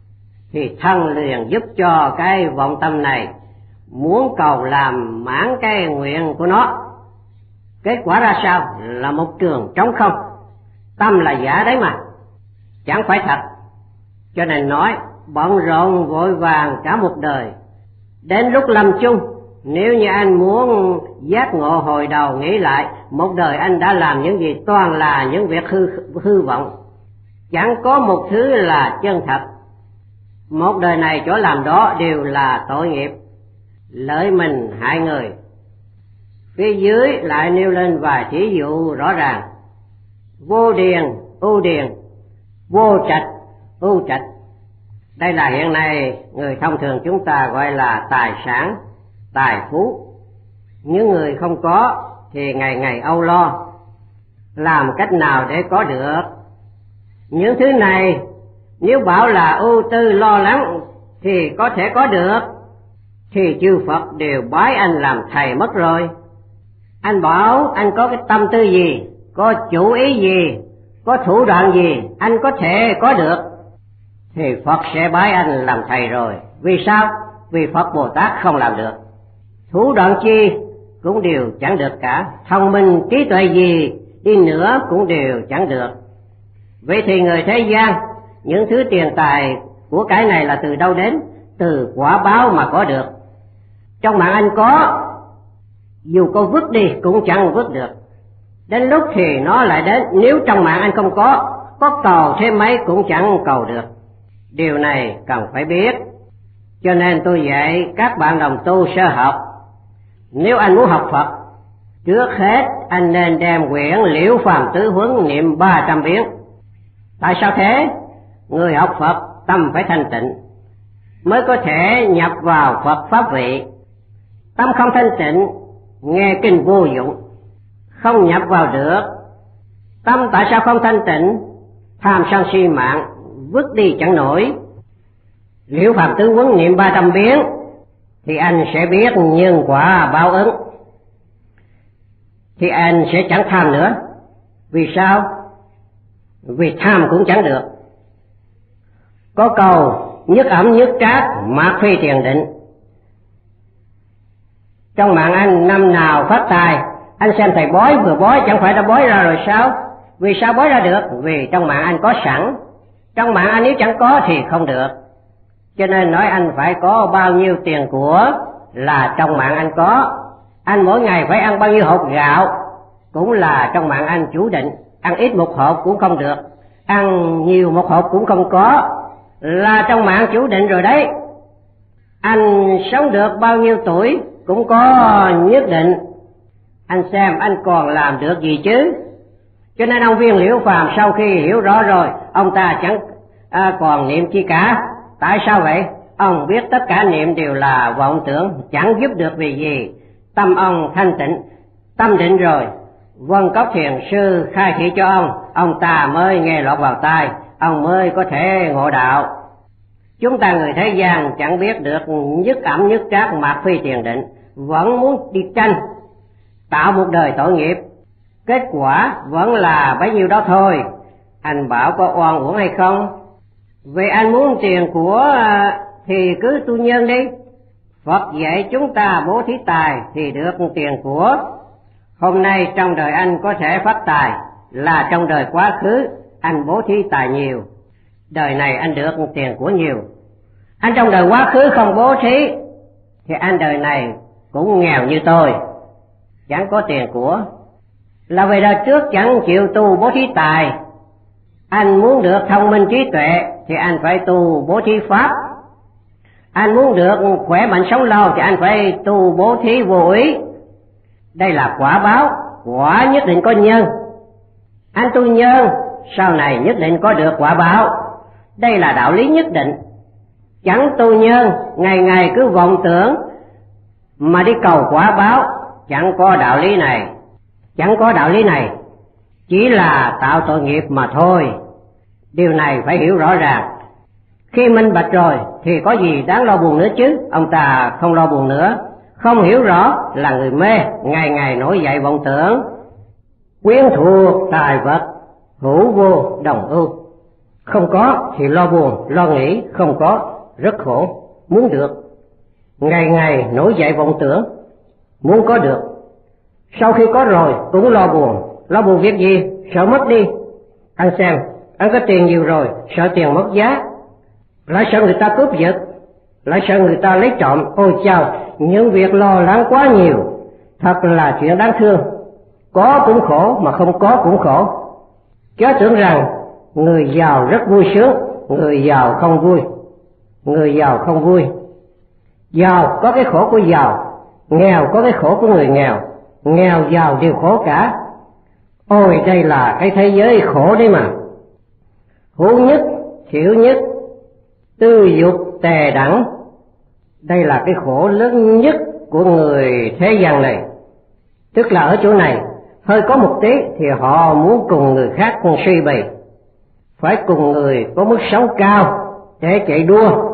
A: thì thân liền giúp cho cái vọng tâm này muốn cầu làm mãn cái nguyện của nó. Kết quả ra sao? Là một trường trống không. Tâm là giả đấy mà, chẳng phải thật. Cho nên nói bận rộn vội vàng cả một đời, đến lúc lâm chung, nếu như anh muốn giác ngộ hồi đầu nghĩ lại, một đời anh đã làm những gì toàn là những việc hư vọng, chẳng có một thứ là chân thật. Một đời này chỗ làm đó đều là tội nghiệp, lợi mình hại người. Phía dưới lại nêu lên vài thí dụ rõ ràng: vô điền, ưu điền; vô trạch, ưu trạch. Đây là hiện nay người thông thường chúng ta gọi là tài sản, tài phú. Những người không có thì ngày ngày âu lo, làm cách nào để có được. Những thứ này nếu bảo là ưu tư lo lắng thì có thể có được, thì chư Phật đều bái anh làm thầy mất rồi. Anh bảo anh có cái tâm tư gì, có chủ ý gì, có thủ đoạn gì anh có thể có được, thì Phật sẽ bái anh làm thầy rồi. Vì sao? Vì Phật Bồ Tát không làm được. Thủ đoạn chi cũng đều chẳng được cả, thông minh trí tuệ gì đi nữa cũng đều chẳng được. Vậy thì người thế gian, những thứ tiền tài của cái này là từ đâu đến? Từ quả báo mà có được. Trong mạng anh có, dù có vứt đi cũng chẳng vứt được. Đến lúc thì nó lại đến. Nếu trong mạng anh không có cầu thêm mấy cũng chẳng cầu được. Điều này cần phải biết. Cho nên tôi dạy các bạn đồng tu sơ học, nếu anh muốn học Phật, trước hết anh nên đem quyển Liễu Phàm Tứ Huấn niệm 300 biến. Tại sao thế? Người học Phật tâm phải thanh tịnh mới có thể nhập vào Phật pháp vị. Tâm không thanh tịnh, nghe kinh vô dụng, không nhập vào được. Tâm tại sao không thanh tịnh? Tham sân si mạng vứt đi chẳng nổi. Liễu Phàm Tứ Huấn niệm 300 biến thì anh sẽ biết nhân quả báo ứng, thì anh sẽ chẳng tham nữa. Vì sao? Vì tham cũng chẳng được. Có câu nhất ẩm nhất trác mạc phi tiền định. Trong mạng anh năm nào phát tài, anh xem thầy bói vừa bói chẳng phải đã bói ra rồi sao? Vì sao bói ra được? Vì trong mạng anh có sẵn. Trong mạng anh nếu chẳng có thì không được. Cho nên nói anh phải có bao nhiêu tiền của là trong mạng anh có. Anh mỗi ngày phải ăn bao nhiêu hột gạo cũng là trong mạng anh chủ định. Ăn ít một hộp cũng không được, ăn nhiều một hộp cũng không có, là trong mạng chủ định rồi đấy. Anh sống được bao nhiêu tuổi cũng có nhất định. Anh xem anh còn làm được gì chứ. Cho nên ông Viên Liễu Phàm sau khi hiểu rõ rồi, ông ta chẳng còn niệm chi cả. Tại sao vậy? Ông biết tất cả niệm đều là vọng tưởng, chẳng giúp được vì gì. Tâm ông thanh tịnh, tâm định rồi, Vân Cốc Thiền Sư khai thị cho ông ta mới nghe lọt vào tai, ông mới có thể ngộ đạo. Chúng ta người thế gian chẳng biết được nhất ẩm nhất trác mạc phi tiền định, vẫn muốn đi tranh, tạo một đời tội nghiệp. Kết quả vẫn là bấy nhiêu đó thôi. Anh bảo có oan uổng hay không? Vì anh muốn tiền của thì cứ tu nhân đi. Phật dạy chúng ta bố thí tài thì được tiền của. Hôm nay trong đời anh có thể phát tài là trong đời quá khứ anh bố thí tài nhiều, đời này anh được tiền của nhiều. Anh trong đời quá khứ không bố thí thì anh đời này cũng nghèo như tôi, chẳng có tiền của. Là về đời trước chẳng chịu tu bố thí tài. Anh muốn được thông minh trí tuệ thì anh phải tu bố thí pháp. Anh muốn được khỏe mạnh sống lâu thì anh phải tu bố thí vô ý. Đây là quả báo, quả nhất định có nhân. Anh tu nhân, sau này nhất định có được quả báo. Đây là đạo lý nhất định. Chẳng tu nhân, ngày ngày cứ vọng tưởng mà đi cầu quả báo chẳng có đạo lý này, chẳng có đạo lý này, chỉ là tạo tội nghiệp mà thôi. Điều này phải hiểu rõ ràng. Khi minh bạch rồi thì có gì đáng lo buồn nữa chứ. Ông ta không lo buồn nữa, không hiểu rõ là người mê, ngày ngày nổi dậy vọng tưởng, quyến thuộc tài vật, hữu vô đồng ưu. Không có thì lo buồn, lo nghĩ, không có rất khổ, muốn được. Ngày ngày nổi dậy vọng tưởng, muốn có được. Sau khi có rồi cũng lo buồn việc gì? Sợ mất đi. Anh xem, anh có tiền nhiều rồi, sợ tiền mất giá, lại sợ người ta cướp giật, lại sợ người ta lấy trộm. Ôi chao, những việc lo lắng quá nhiều, thật là chuyện đáng thương. Có cũng khổ, mà không có cũng khổ. Chớ tưởng rằng người giàu rất vui sướng, người giàu không vui. Người giàu không vui. Giàu có cái khổ của giàu, nghèo có cái khổ của người nghèo, nghèo giàu đều khổ cả. Ôi đây là cái thế giới khổ đấy mà. Hữu nhất, thiểu nhất, tư dục tề đẳng. Đây là cái khổ lớn nhất của người thế gian này. Tức là ở chỗ này, hơi có một tí thì họ muốn cùng người khác suy bì, phải cùng người có mức sống cao để chạy đua.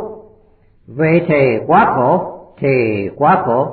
A: Vậy thì quá khổ, thì quá khổ.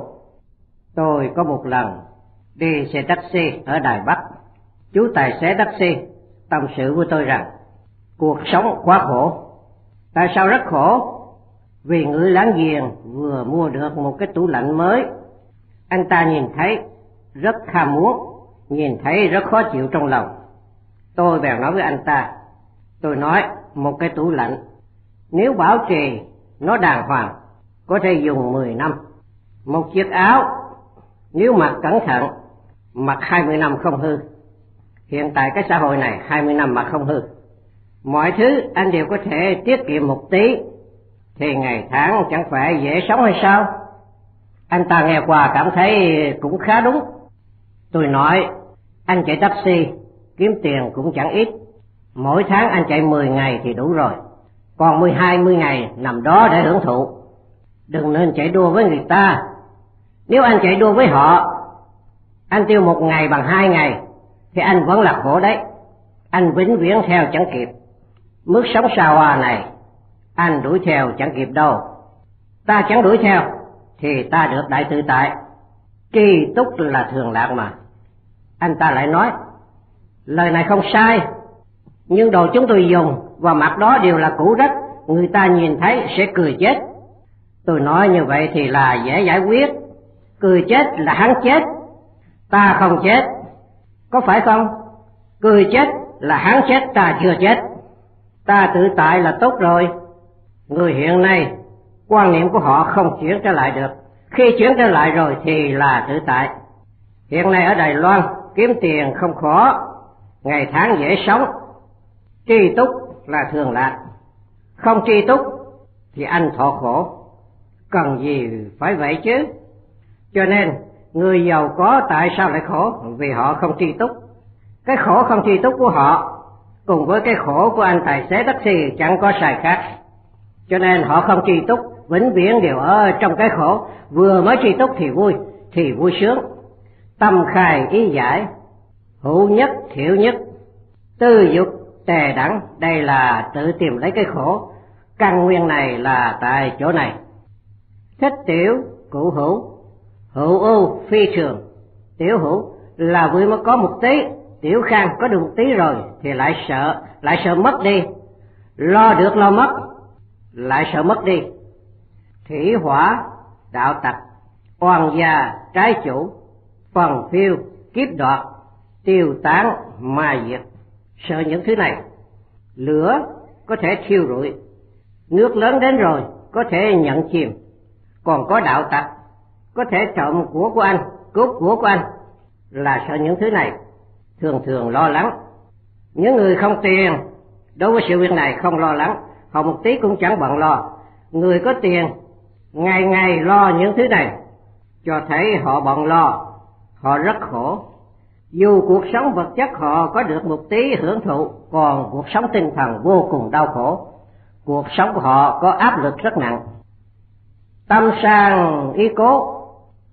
A: Tôi có một lần đi xe taxi ở Đài Bắc. Chú tài xế taxi tâm sự với tôi rằng cuộc sống quá khổ. Tại sao rất khổ? Vì người láng giềng vừa mua được một cái tủ lạnh mới. Anh ta nhìn thấy rất ham muốn, nhìn thấy rất khó chịu trong lòng. Tôi bèn nói với anh ta, tôi nói một cái tủ lạnh nếu bảo trì nó đàng hoàng có thể dùng 10 năm. Một chiếc áo nếu mặc cẩn thận mặc 20 năm không hư. Hiện tại cái xã hội này 20 năm mà không hư. Mọi thứ anh đều có thể tiết kiệm một tí thì ngày tháng chẳng phải dễ sống hay sao? Anh ta nghe qua cảm thấy cũng khá đúng. Tôi nói, anh chạy taxi kiếm tiền cũng chẳng ít, mỗi tháng anh chạy 10 ngày thì đủ rồi, còn 10-20 ngày nằm đó để hưởng thụ. Đừng nên chạy đua với người ta. Nếu anh chạy đua với họ, anh tiêu 1 ngày bằng 2 ngày thì anh vẫn là khổ đấy. Anh vĩnh viễn theo chẳng kịp. Mức sống xa hoa này anh đuổi theo chẳng kịp đâu. Ta chẳng đuổi theo thì ta được đại tự tại. Tri túc là thường lạc mà. Anh ta lại nói, lời này không sai, nhưng đồ chúng tôi dùng và mặc đó đều là cũ rách, người ta nhìn thấy sẽ cười chết. Tôi nói như vậy thì là dễ giải quyết. Cười chết là hắn chết, ta không chết, có phải không? Cười chết là hắn chết, ta chưa chết. Ta tự tại là tốt rồi. Người hiện nay quan niệm của họ không chuyển trở lại được. Khi chuyển trở lại rồi thì là tự tại. Hiện nay ở Đài Loan kiếm tiền không khó, ngày tháng dễ sống. Tri túc là thường lạc, không tri túc thì anh thọ khổ. Cần gì phải vậy chứ? Cho nên người giàu có tại sao lại khổ? Vì họ không tri túc. Cái khổ không tri túc của họ cùng với cái khổ của anh tài xế taxi chẳng có sai khác. Cho nên họ không tri túc, vĩnh viễn đều ở trong cái khổ. Vừa mới tri túc thì vui sướng. Tâm khai ý giải, hữu nhất thiểu nhất, tư dục tề đẳng. Đây là tự tìm lấy cái khổ. Căn nguyên này là tại chỗ này. Thích tiểu cụ hữu, hữu ưu phi thường. Tiểu hữu là vừa mới có một tí, tiểu khang có được một tí rồi thì lại sợ mất đi. Lo được lo mất, lại sợ mất đi. Thủy hỏa đạo tặc, oan gia trái chủ, phần phiêu kiếp đoạt, tiêu tán ma diệt. Sợ những thứ này. Lửa có thể thiêu rụi, nước lớn đến rồi có thể nhận chìm. Còn có đạo tặc có thể trộm của anh, cướp của anh. Là sợ những thứ này, thường thường lo lắng. Những người không tiền đối với sự việc này không lo lắng, họ một tí cũng chẳng bận lo. Người có tiền ngày ngày lo những thứ này, cho thấy họ bận lo, họ rất khổ. Dù cuộc sống vật chất họ có được một tí hưởng thụ, còn cuộc sống tinh thần vô cùng đau khổ. Cuộc sống của họ có áp lực rất nặng. Tâm sang ý cố,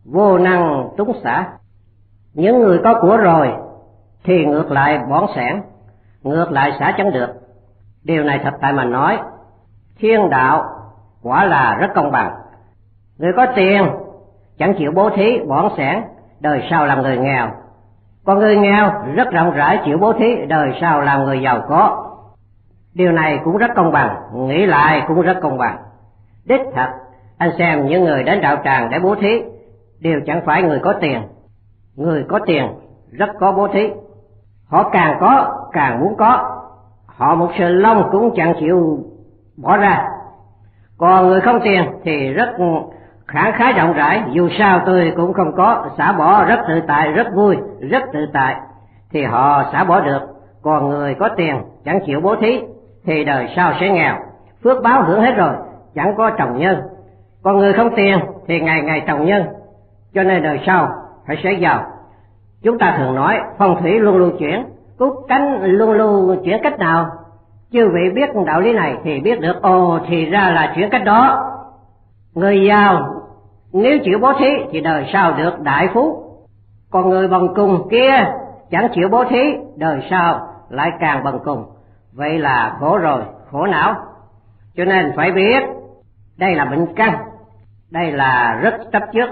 A: vô năng túng xả. Những người có của rồi thì ngược lại bỏn sẻn, ngược lại xả chẳng được. Điều này thật tại mà nói, thiên đạo quả là rất công bằng. Người có tiền chẳng chịu bố thí bỏn sẻn, đời sau làm người nghèo. Còn người nghèo rất rộng rãi chịu bố thí, đời sau làm người giàu có. Điều này cũng rất công bằng, nghĩ lại cũng rất công bằng. Đích thật, anh xem những người đến đạo tràng để bố thí đều chẳng phải người có tiền. Người có tiền rất có bố thí, họ càng có càng muốn có, họ một sợi lông cũng chẳng chịu bỏ ra. Còn người không tiền thì rất khẳng khái rộng rãi, dù sao tôi cũng không có, xả bỏ rất tự tại, rất vui, rất tự tại, thì họ xả bỏ được. Còn người có tiền chẳng chịu bố thí thì đời sau sẽ nghèo, phước báo hưởng hết rồi, chẳng có trồng nhân. Còn người không tiền thì ngày ngày trồng nhân, cho nên đời sau phải sẽ giàu. Chúng ta thường nói phong thủy luôn luôn chuyển, cúc cánh luôn luôn chuyển cách nào? Chư vị biết đạo lý này thì biết được, ồ thì ra là chuyển cách đó. Người giàu nếu chịu bố thí thì đời sau được đại phú, còn người bần cùng kia chẳng chịu bố thí, đời sau lại càng bần cùng. Vậy là khổ rồi, khổ não. Cho nên phải biết đây là bệnh căn, đây là rất chấp trước.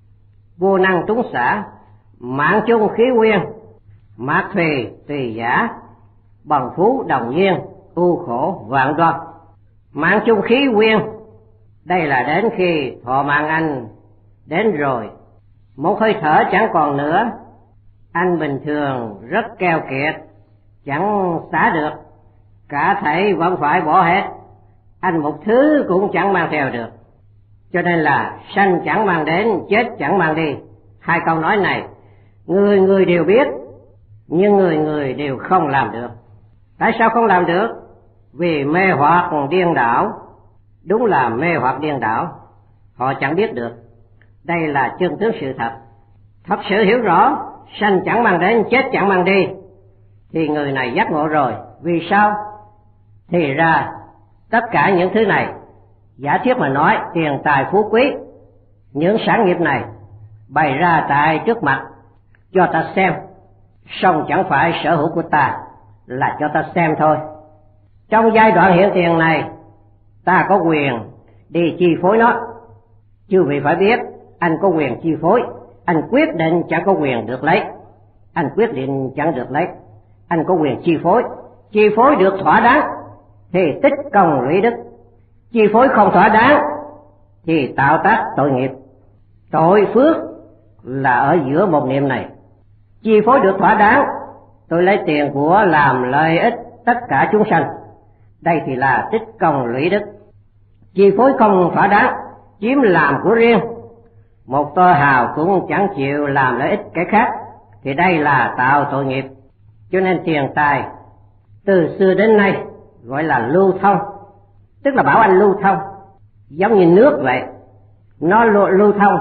A: Vô năng túng xả, mạng chung khí nguyên, mạc thùy tùy giả, bằng phú đồng nhiên, ưu khổ vạn đoan. Mạng chung khí nguyên, đây là đến khi thọ mạng anh đến rồi, một hơi thở chẳng còn nữa, anh bình thường rất keo kiệt, chẳng xả được, cả thảy vẫn phải bỏ hết, anh một thứ cũng chẳng mang theo được. Cho nên là sanh chẳng mang đến, chết chẳng mang đi. Hai câu nói này người người đều biết, nhưng người người đều không làm được. Tại sao không làm được? Vì mê hoặc điên đảo. Đúng là mê hoặc điên đảo, họ chẳng biết được. Đây là chân tướng sự thật. Thật sự hiểu rõ sanh chẳng mang đến, chết chẳng mang đi, thì người này giác ngộ rồi. Vì sao? Thì ra tất cả những thứ này, giả thiết mà nói, tiền tài phú quý, những sản nghiệp này bày ra tại trước mặt cho ta xem, song chẳng phải sở hữu của ta, là cho ta xem thôi. Trong giai đoạn hiện tiền này, ta có quyền đi chi phối nó. Chư vị phải biết, anh có quyền chi phối, anh quyết định chẳng có quyền được lấy. Anh quyết định chẳng được lấy, anh có quyền chi phối được thỏa đáng thì tích công lũy đức, chi phối không thỏa đáng thì tạo tác tội nghiệp. Tội phước là ở giữa một niệm này. Chi phối được thỏa đáng, tôi lấy tiền của làm lợi ích tất cả chúng sanh, đây thì là tích công lũy đức. Chi phối không thỏa đáng, chiếm làm của riêng, một tơ hào cũng chẳng chịu làm lợi ích cái khác, thì đây là tạo tội nghiệp. Cho nên tiền tài từ xưa đến nay gọi là lưu thông, tức là bảo anh lưu thông, giống như nước vậy. Nó lưu thông,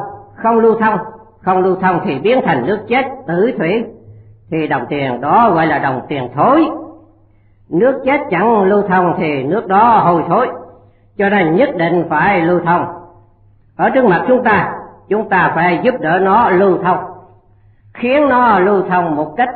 A: không lưu thông thì biến thành nước chết tử thủy, thì đồng tiền đó gọi là đồng tiền thối. Nước chết chẳng lưu thông thì nước đó hôi thối, cho nên nhất định phải lưu thông. Ở trước mặt chúng ta phải giúp đỡ nó lưu thông, khiến nó lưu thông một cách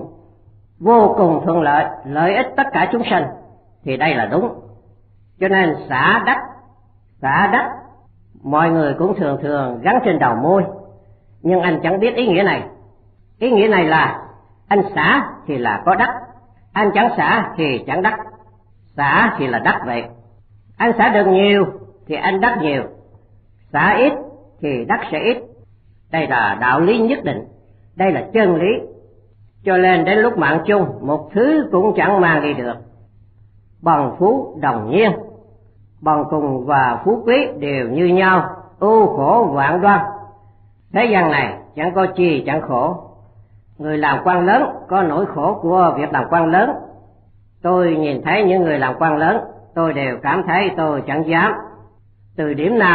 A: vô cùng thuận lợi, lợi ích tất cả chúng sanh, thì đây là đúng. Cho nên xả đất mọi người cũng thường thường gắn trên đầu môi, nhưng anh chẳng biết ý nghĩa này. Ý nghĩa này là anh xả thì là có đất, anh chẳng xả thì chẳng đất. Xả thì là đất vậy. Anh xả được nhiều thì anh đất nhiều, xả ít thì đất sẽ ít. Đây là đạo lý nhất định, đây là chân lý. Cho nên đến lúc mạng chung, một thứ cũng chẳng mang đi được. Bằng phú đồng nhiên, bằng cùng và phú quý đều như nhau, ưu khổ vạn đoan. Thế gian này chẳng có chi chẳng khổ. Người làm quan lớn có nỗi khổ của việc làm quan lớn. Tôi nhìn thấy những người làm quan lớn, tôi đều cảm thấy tôi chẳng dám. Từ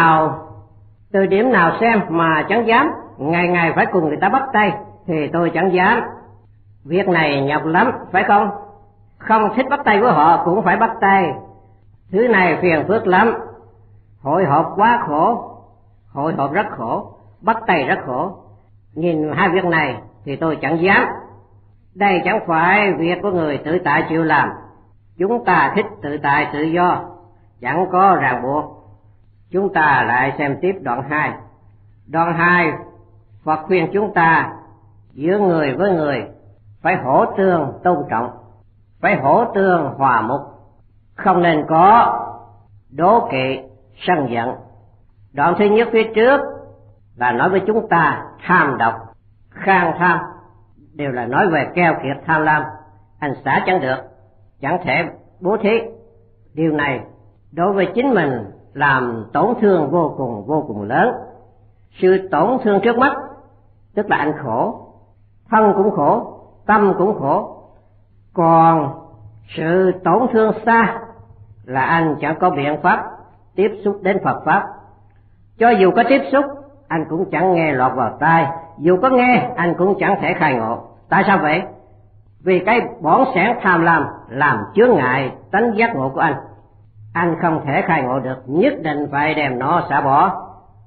A: điểm nào xem mà chẳng dám, ngày ngày phải cùng người ta bắt tay thì tôi chẳng dám. Việc này nhọc lắm, phải không? Không thích bắt tay với họ cũng phải bắt tay. Thứ này phiền phức lắm, hội họp quá khổ, hội họp rất khổ. bắt tay rất khổ. Nhìn hai việc này thì tôi chẳng dám. Đây chẳng phải việc của người tự tại chịu làm. Chúng ta thích tự tại tự do, chẳng có ràng buộc. Chúng ta lại xem tiếp đoạn 2. Đoạn 2, Phật khuyên chúng ta giữa người với người phải hỗ tương tôn trọng, phải hỗ tương hòa mục, không nên có đố kỵ sân giận. Đoạn thứ nhất phía trước là nói với chúng ta tham độc, khang tham, đều là nói về keo kiệt tham lam. Anh xả chẳng được, chẳng thể bố thí. Điều này đối với chính mình làm tổn thương vô cùng lớn. Sự tổn thương trước mắt tức là anh khổ, thân cũng khổ, tâm cũng khổ. Còn sự tổn thương xa là anh chẳng có biện pháp tiếp xúc đến Phật Pháp. Cho dù có tiếp xúc, anh cũng chẳng nghe lọt vào tai. Dù có nghe, anh cũng chẳng thể khai ngộ. Tại sao vậy? Vì cái bỏng sẻn tham lam làm chướng ngại tánh giác ngộ của anh. Anh không thể khai ngộ được, nhất định phải đem nó xả bỏ.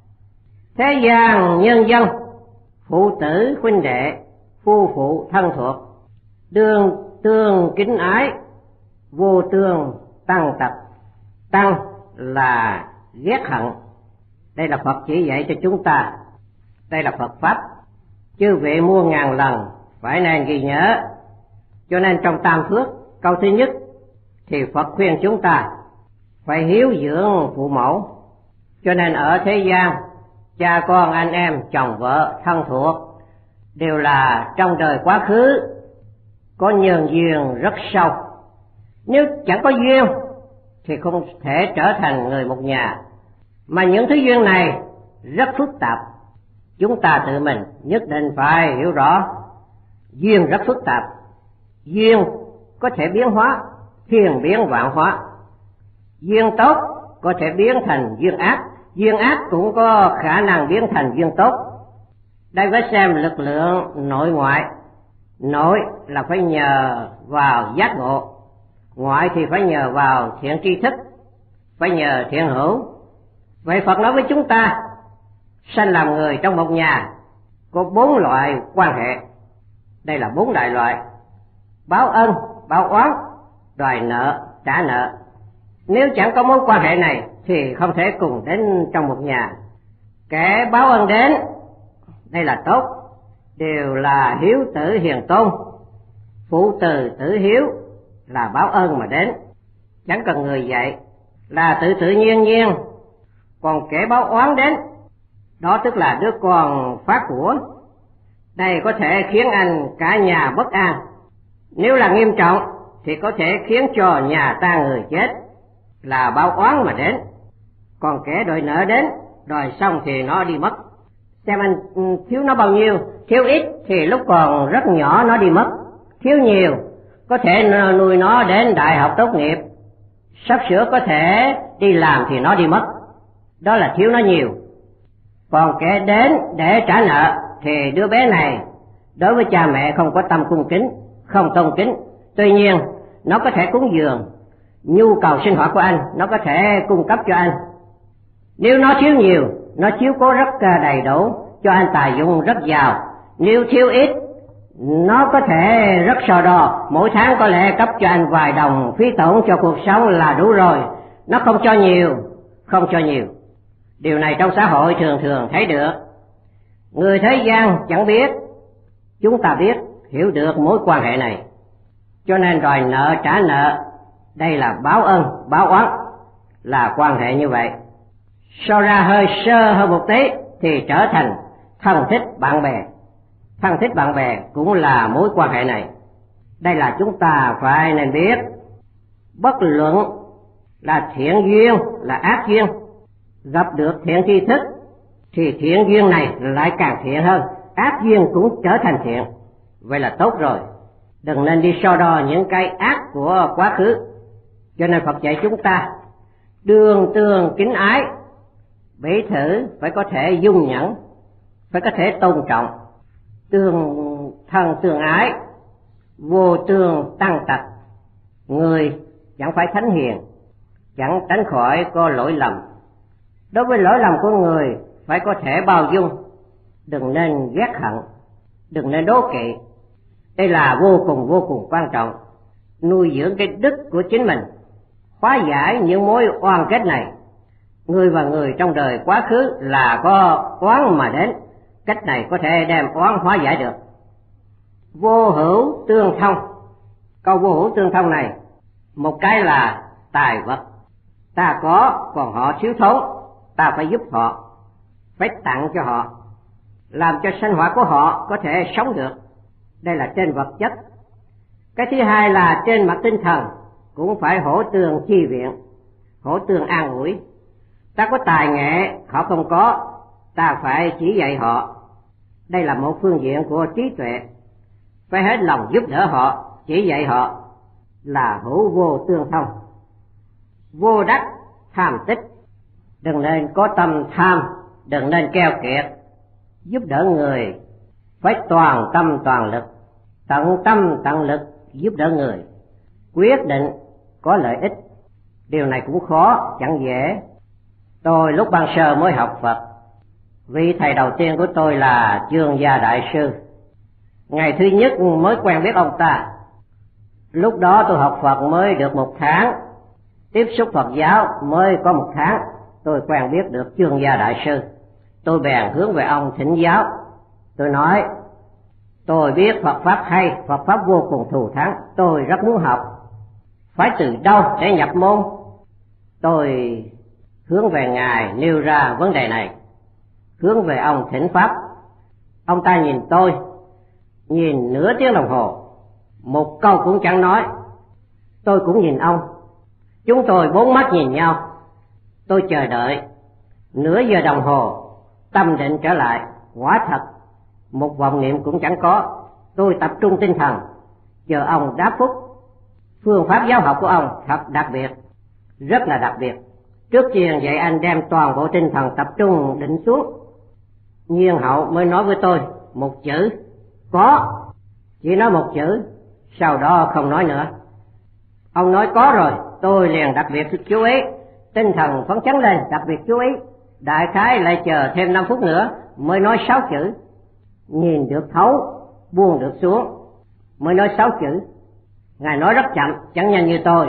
A: Thế gian nhân dân, phụ tử huynh đệ, phu phụ thân thuộc, đương tương kính ái, vô tương tăng tật. Tăng là ghét hận. Đây là Phật chỉ dạy cho chúng ta. Đây là Phật Pháp, chư vị muôn ngàn lần phải nên ghi nhớ. Cho nên trong Tam Phước, câu thứ nhất thì Phật khuyên chúng ta phải hiếu dưỡng phụ mẫu. Cho nên ở thế gian, cha con anh em, chồng vợ, thân thuộc đều là trong đời quá khứ có nhân duyên rất sâu. Nếu chẳng có duyên thì không thể trở thành người một nhà. Mà những thứ duyên này rất phức tạp, chúng ta tự mình nhất định phải hiểu rõ. Duyên rất phức tạp, duyên có thể biến hóa, thiên biến vạn hóa. Duyên tốt có thể biến thành duyên ác, duyên ác cũng có khả năng biến thành duyên tốt. Đây phải xem lực lượng nội ngoại. Nội là phải nhờ vào giác ngộ, ngoại thì phải nhờ vào thiện tri thức, phải nhờ thiện hữu. Vậy Phật nói với chúng ta, sanh làm người trong một nhà có 4 loại quan hệ. Đây là 4 đại loại: báo ân, báo oán, đòi nợ, trả nợ. Nếu chẳng có mối quan hệ này thì không thể cùng đến trong một nhà. Kẻ báo ân đến, đây là tốt, đều là hiếu tử hiền tôn. Phụ từ tử hiếu là báo ân mà đến, chẳng cần người dạy, là tự tự nhiên nhiên. Còn kẻ báo oán đến, đó tức là đứa con phát của. Đây có thể khiến anh cả nhà bất an. Nếu là nghiêm trọng thì có thể khiến cho nhà ta người chết, là báo oán mà đến. Còn kẻ đòi nợ đến, đòi xong thì nó đi mất. Xem anh thiếu nó bao nhiêu, thiếu ít thì lúc còn rất nhỏ nó đi mất, thiếu nhiều có thể nuôi nó đến đại học tốt nghiệp, sắp sửa có thể đi làm thì nó đi mất. Đó là thiếu nó nhiều. Còn kẻ đến để trả nợ thì đứa bé này đối với cha mẹ không có tâm cung kính, không tôn kính. Tuy nhiên nó có thể cúng dường, nhu cầu sinh hoạt của anh nó có thể cung cấp cho anh. Nếu nó thiếu nhiều, nó chiếu cố rất đầy đủ, cho anh tài dụng rất giàu. Nếu thiếu ít, nó có thể rất so đo, mỗi tháng có lẽ cấp cho anh vài đồng phí tổn cho cuộc sống là đủ rồi. Nó không cho nhiều, không cho nhiều. Điều này trong xã hội thường thường thấy được. Người thế gian chẳng biết, chúng ta biết, hiểu được mối quan hệ này. Cho nên đòi nợ trả nợ, đây là báo ân, báo oán, là quan hệ như vậy. So ra hơi sơ hơn một tí thì trở thành thân thích bạn bè. Thân thích bạn bè cũng là mối quan hệ này. Đây là chúng ta phải nên biết. Bất luận là thiện duyên là ác duyên, gặp được thiện tri thức thì thiện duyên này lại càng thiện hơn, ác duyên cũng trở thành thiện. Vậy là tốt rồi. Đừng nên đi so đo những cái ác của quá khứ. Cho nên Phật dạy chúng ta đương tương kính ái, bỉ thử phải có thể dung nhẫn, phải có thể tôn trọng. Tương thân tương ái, vô tương tăng tật. Người chẳng phải thánh hiền, chẳng tránh khỏi có lỗi lầm. Đối với lỗi lầm của người phải có thể bao dung, đừng nên ghét hận, đừng nên đố kỵ. Đây là vô cùng quan trọng. Nuôi dưỡng cái đức của chính mình, hóa giải những mối oan kết này. Người và người trong đời quá khứ là có oán mà đến, cách này có thể đem oán hóa giải được. Vô hữu tương thông. Câu vô hữu tương thông này, một cái là tài vật, ta có còn họ thiếu thốn, ta phải giúp họ, phải tặng cho họ, làm cho sinh hoạt của họ có thể sống được. Đây là trên vật chất. Cái thứ hai là trên mặt tinh thần, cũng phải hỗ tương chi viện, hỗ tương an ủi. Ta có tài nghệ, họ không có, ta phải chỉ dạy họ. Đây là một phương diện của trí tuệ, phải hết lòng giúp đỡ họ, chỉ dạy họ, là hữu vô tương thông. Vô đắc tham tích. Đừng nên có tâm tham, đừng nên keo kiệt. Giúp đỡ người phải toàn tâm toàn lực, tận tâm tận lực giúp đỡ người, quyết định có lợi ích. Điều này cũng khó, chẳng dễ. Tôi lúc ban sơ mới học Phật, vị thầy đầu tiên của tôi là Chương Gia Đại Sư. Ngày thứ nhất mới quen biết ông ta. Lúc đó tôi học Phật mới được 1 tháng, tiếp xúc Phật giáo mới có 1 tháng, tôi quen biết được Chương Gia Đại Sư. Tôi bèn hướng về ông thỉnh giáo. Tôi nói, tôi biết Phật Pháp hay, Phật Pháp vô cùng thù thắng, tôi rất muốn học. Phải từ đâu để nhập môn? Tôi hướng về Ngài nêu ra vấn đề này, hướng về ông thỉnh Pháp. Ông ta nhìn tôi, nhìn nửa tiếng đồng hồ, một câu cũng chẳng nói. Tôi cũng nhìn ông, chúng tôi 4 mắt nhìn nhau. Tôi chờ đợi nửa giờ đồng hồ, tâm định trở lại. Quả thật, một vọng niệm cũng chẳng có. Tôi tập trung tinh thần, chờ ông đáp phúc. Phương pháp giáo học của ông thật đặc biệt, rất là đặc biệt. Trước tiên dạy anh đem toàn bộ tinh thần tập trung định xuống. Nhiên hậu mới nói với tôi một chữ, có. Chỉ nói một chữ, sau đó không nói nữa. Ông nói có rồi, tôi liền đặc biệt chú ý, tinh thần phấn chấn lên, đặc biệt chú ý. Đại khái lại chờ thêm 5 phút nữa mới nói 6 chữ. Nhìn được thấu, buông được xuống, mới nói 6 chữ. Ngài nói rất chậm, chẳng nhanh như tôi.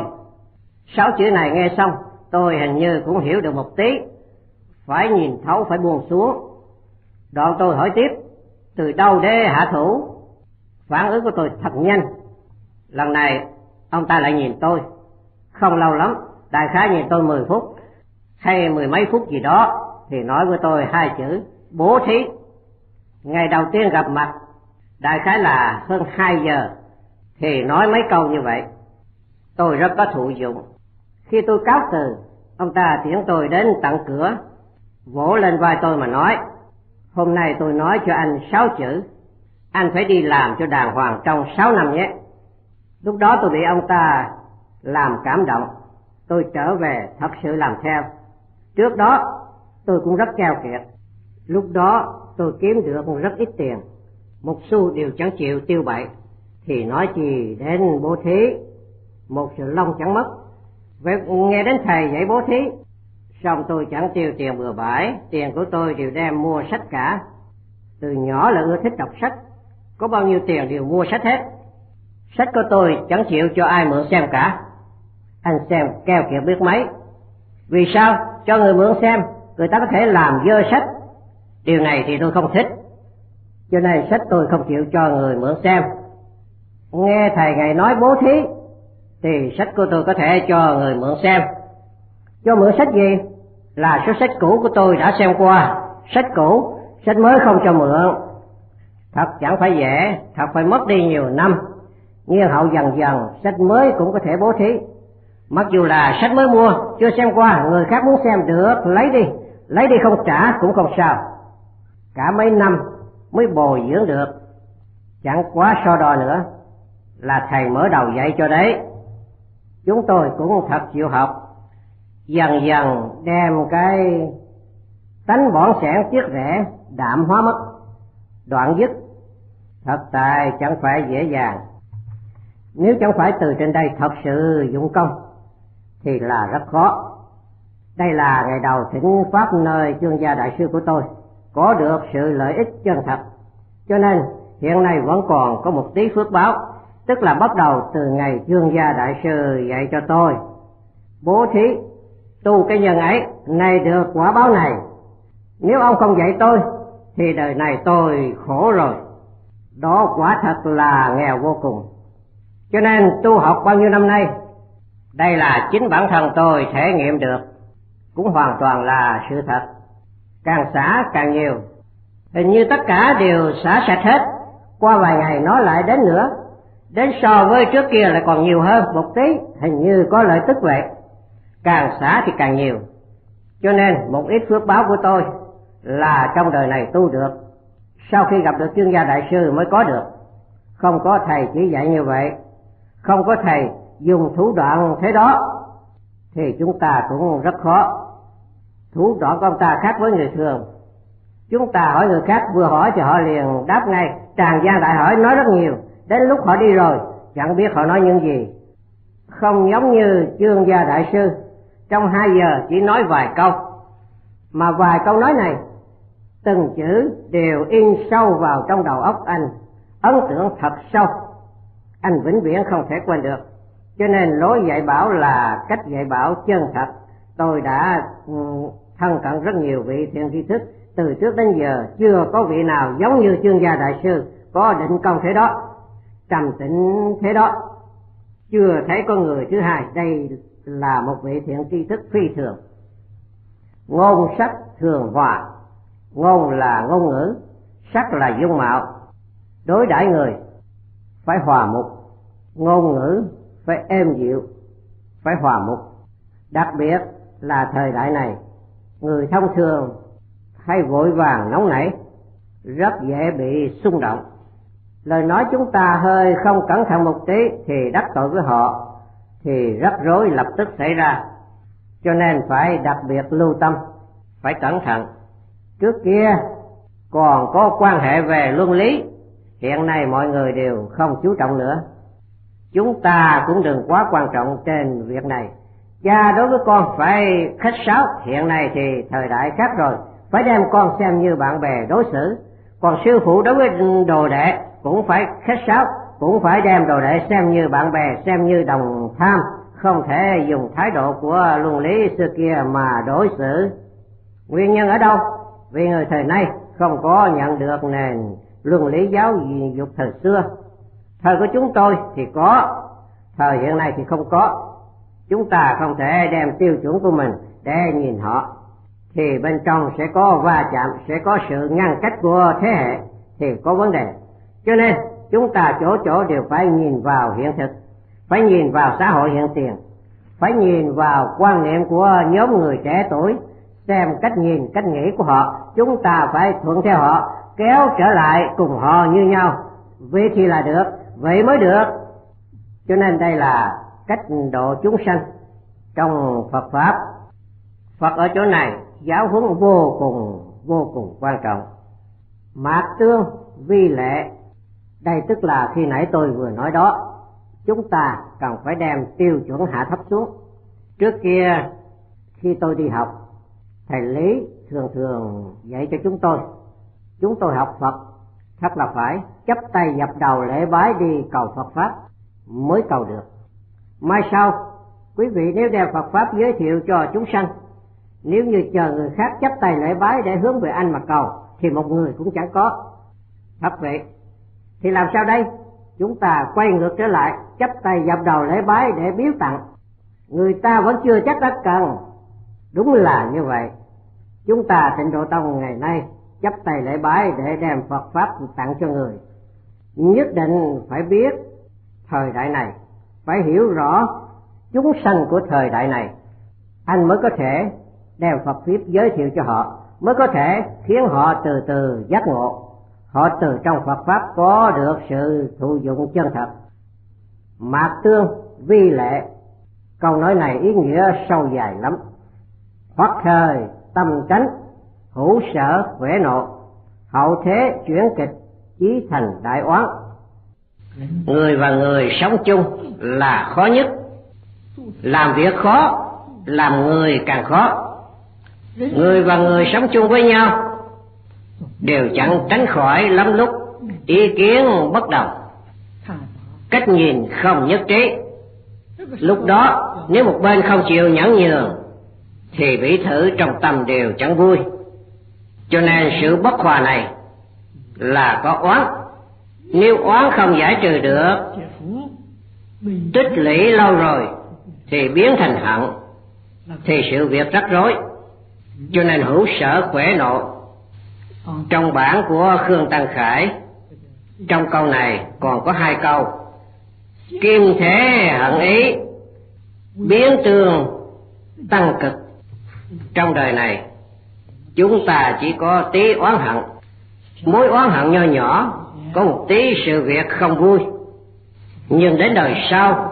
A: 6 chữ này nghe xong, tôi hình như cũng hiểu được một tí. Phải nhìn thấu, phải buông xuống. Đoạn tôi hỏi tiếp, từ đâu để hạ thủ? Phản ứng của tôi thật nhanh. Lần này ông ta lại nhìn tôi, không lâu lắm, đại khái nhìn tôi 10 phút hay 10 mấy phút gì đó, thì nói với tôi 2 chữ, bố thí. Ngày đầu tiên gặp mặt, đại khái là hơn 2 giờ, thì nói mấy câu như vậy. Tôi rất có thụ dụng. Khi tôi cáo từ, ông ta tiễn tôi đến tận cửa, vỗ lên vai tôi mà nói, hôm nay tôi nói cho anh 6 chữ, anh phải đi làm cho đàng hoàng trong 6 năm nhé. Lúc đó tôi bị ông ta làm cảm động, tôi trở về thật sự làm theo. Trước đó tôi cũng rất keo kiệt, lúc đó tôi kiếm được rất ít tiền, một xu đều chẳng chịu tiêu bậy, thì nói gì đến bố thí, một sự lông chẳng mất. Vậy nghe đến thầy dạy bố thí, xong tôi chẳng tiêu tiền bừa bãi, tiền của tôi đều đem mua sách cả. Từ nhỏ là ưa thích đọc sách, có bao nhiêu tiền đều mua sách hết. Sách của tôi chẳng chịu cho ai mượn xem cả. Anh xem keo kiệt biết mấy. Vì sao? Cho người mượn xem, người ta có thể làm dơ sách. Điều này thì tôi không thích, cho nên sách tôi không chịu cho người mượn xem. Nghe thầy ngày nói bố thí, thì sách của tôi có thể cho người mượn xem. Cho mượn sách gì? Là số sách cũ của tôi đã xem qua. Sách cũ, sách mới không cho mượn. Thật chẳng phải dễ, thật phải mất đi nhiều năm. Nhưng hậu dần dần sách mới cũng có thể bố thí. Mặc dù là sách mới mua, chưa xem qua, người khác muốn xem được, lấy đi không trả cũng không sao. Cả mấy năm mới bồi dưỡng được, chẳng quá so đo nữa, là thầy mở đầu dạy cho đấy. Chúng tôi cũng thật chịu học, dần dần đem cái tánh bỏn sẻn tiếc rẻ đạm hóa mất, đoạn dứt. Thật tại chẳng phải dễ dàng. Nếu chẳng phải từ trên đây thật sự dụng công thì là rất khó. Đây là ngày đầu thỉnh Pháp nơi Chương Gia Đại Sư của tôi, có được sự lợi ích chân thật. Cho nên hiện nay vẫn còn có một tí phước báo, tức là bắt đầu từ ngày Dương Gia Đại Sư dạy cho tôi bố thí tu cái nhân ấy, nay được quả báo này. Nếu ông không dạy tôi thì đời này tôi khổ rồi. Đó quả thật là nghèo vô cùng. Cho nên tu học bao nhiêu năm nay, đây là chính bản thân tôi thể nghiệm được, cũng hoàn toàn là sự thật. Càng xả càng nhiều, hình như tất cả đều xả sạch hết. Qua vài ngày nó lại đến nữa, đến so với trước kia lại còn nhiều hơn một tí, hình như có lợi tức vậy. Càng xả thì càng nhiều. Cho nên một ít phước báo của tôi là trong đời này tu được, sau khi gặp được Chương Gia Đại Sư mới có được. Không có thầy chỉ dạy như vậy, không có thầy dùng thủ đoạn thế đó thì chúng ta cũng rất khó. Thủ đoạn của ông ta khác với người thường. Chúng ta hỏi người khác, vừa hỏi thì họ liền đáp ngay, tràn gian đại hỏi nói rất nhiều, đến lúc họ đi rồi chẳng biết họ nói những gì. Không giống như Chương Gia Đại Sư, trong 2 giờ chỉ nói vài câu, mà vài câu nói này từng chữ đều in sâu vào trong đầu óc anh, ấn tượng thật sâu, anh vĩnh viễn không thể quên được. Cho nên lối dạy bảo là cách dạy bảo chân thật. Tôi đã thân cận rất nhiều vị thiện tri thức, từ trước đến giờ chưa có vị nào giống như Chương Gia Đại Sư, có định công thế đó, trầm tĩnh thế đó, chưa thấy có người thứ hai. Đây là một vị thiện tri thức phi thường. Ngôn sắc thường hòa. Ngôn là ngôn ngữ, sắc là dung mạo. Đối đãi người phải hòa mục, ngôn ngữ phải êm dịu, phải hòa mục. Đặc biệt là thời đại này, người thông thường hay vội vàng nóng nảy, rất dễ bị xung động. Lời nói chúng ta hơi không cẩn thận một tí thì đắc tội với họ, thì rắc rối lập tức xảy ra. Cho nên phải đặc biệt lưu tâm, phải cẩn thận. Trước kia còn có quan hệ về luân lý, hiện nay mọi người đều không chú trọng nữa. Chúng ta cũng đừng quá quan trọng trên việc này. Cha đối với con phải khách sáo, hiện nay thì thời đại khác rồi, phải đem con xem như bạn bè đối xử. Còn sư phụ đối với đồ đệ cũng phải khách sáo, cũng phải đem đồ đệ xem như bạn bè, xem như đồng tham, không thể dùng thái độ của luân lý xưa kia mà đối xử. Nguyên nhân ở đâu? Vì người thời nay không có nhận được nền luân lý giáo dục thời xưa. Thời của chúng tôi thì có, thời hiện nay thì không có. Chúng ta không thể đem tiêu chuẩn của mình để nhìn họ, thì bên trong sẽ có va chạm, sẽ có sự ngăn cách của thế hệ, thì có vấn đề. Cho nên chúng ta chỗ chỗ đều phải nhìn vào hiện thực, phải nhìn vào xã hội hiện tiền, phải nhìn vào quan niệm của nhóm người trẻ tuổi, xem cách nhìn, cách nghĩ của họ. Chúng ta phải thuận theo họ, kéo trở lại cùng họ như nhau, vậy thì là được, vậy mới được. Cho nên đây là cách độ chúng sanh trong Phật Pháp. Phật ở chỗ này giáo huấn vô cùng quan trọng. Mạc tương vi lệ, đây tức là khi nãy tôi vừa nói đó. Chúng ta cần phải đem tiêu chuẩn hạ thấp xuống. Trước kia khi tôi đi học, thầy Lý thường dạy cho chúng tôi học Phật thật là phải chắp tay dập đầu lễ bái đi cầu Phật Pháp mới cầu được. Mai sau quý vị nếu đem Phật Pháp giới thiệu cho chúng sanh, nếu như chờ người khác chắp tay lễ bái để hướng về anh mà cầu thì một người cũng chẳng có. Thật vậy thì làm sao đây? Chúng ta quay ngược trở lại, chắp tay dập đầu lễ bái để biếu tặng, người ta vẫn chưa chắc đã cần. Đúng là như vậy. Chúng ta Tịnh Độ Tông ngày nay chắp tay lễ bái để đem Phật Pháp tặng cho người. Nhất định phải biết thời đại này, phải hiểu rõ chúng sanh của thời đại này, anh mới có thể đem Phật Pháp giới thiệu cho họ, mới có thể khiến họ từ từ giác ngộ, họ từ trong Phật Pháp có được sự thụ dụng chân thật. Mạc tương vi lệ, câu nói này ý nghĩa sâu dài lắm. Hoặc thời tâm tránh, hữu sở khỏe nộ, hậu thế chuyển kịch, chí thành đại oán. Người và người sống chung là khó nhất. Làm việc khó, làm người càng khó. Người và người sống chung với nhau đều chẳng tránh khỏi lắm lúc ý kiến bất đồng, cách nhìn không nhất trí. Lúc đó nếu một bên không chịu nhẫn nhường thì bị thử trong tâm đều chẳng vui. Cho nên sự bất hòa này là có oán. Nếu oán không giải trừ được, tích lũy lâu rồi thì biến thành hận, thì sự việc rắc rối. Cho nên hữu sở khỏe nộ. Trong bản của Khương Tăng Khải, trong câu này còn có 2 câu: kim thế hận ý, biến tương tăng cực. Trong đời này chúng ta chỉ có tí oán hận, mối oán hận nho nhỏ, có một tí sự việc không vui, nhưng đến đời sau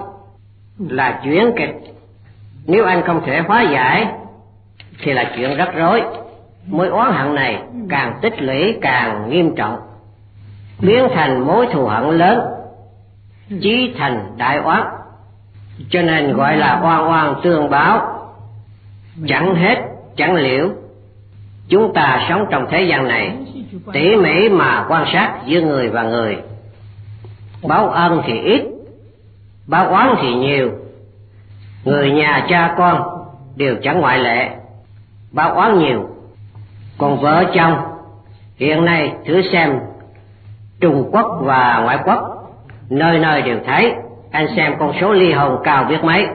A: là chuyển kịch. Nếu anh không thể hóa giải thì là chuyện rắc rối. Mối oán hận này càng tích lũy càng nghiêm trọng, biến thành mối thù hận lớn, chí thành đại oán. Cho nên gọi là oan oan tương báo, chẳng hết chẳng liễu. Chúng ta sống trong thế gian này, tỉ mỉ mà quan sát giữa người và người, báo ân thì ít, báo oán thì nhiều. Người nhà cha con đều chẳng ngoại lệ, báo oán nhiều. Còn vợ chồng hiện nay thử xem, Trung Quốc và ngoại quốc nơi nơi đều thấy. Anh xem con số ly hôn cao biết mấy.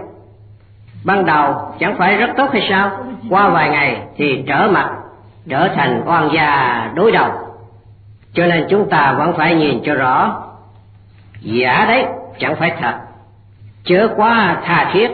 A: Ban đầu chẳng phải rất tốt hay sao? Qua vài ngày thì trở mặt, trở thành oan gia đối đầu. Cho nên chúng ta vẫn phải nhìn cho rõ, giả đấy chẳng phải thật, chớ quá tha thiết.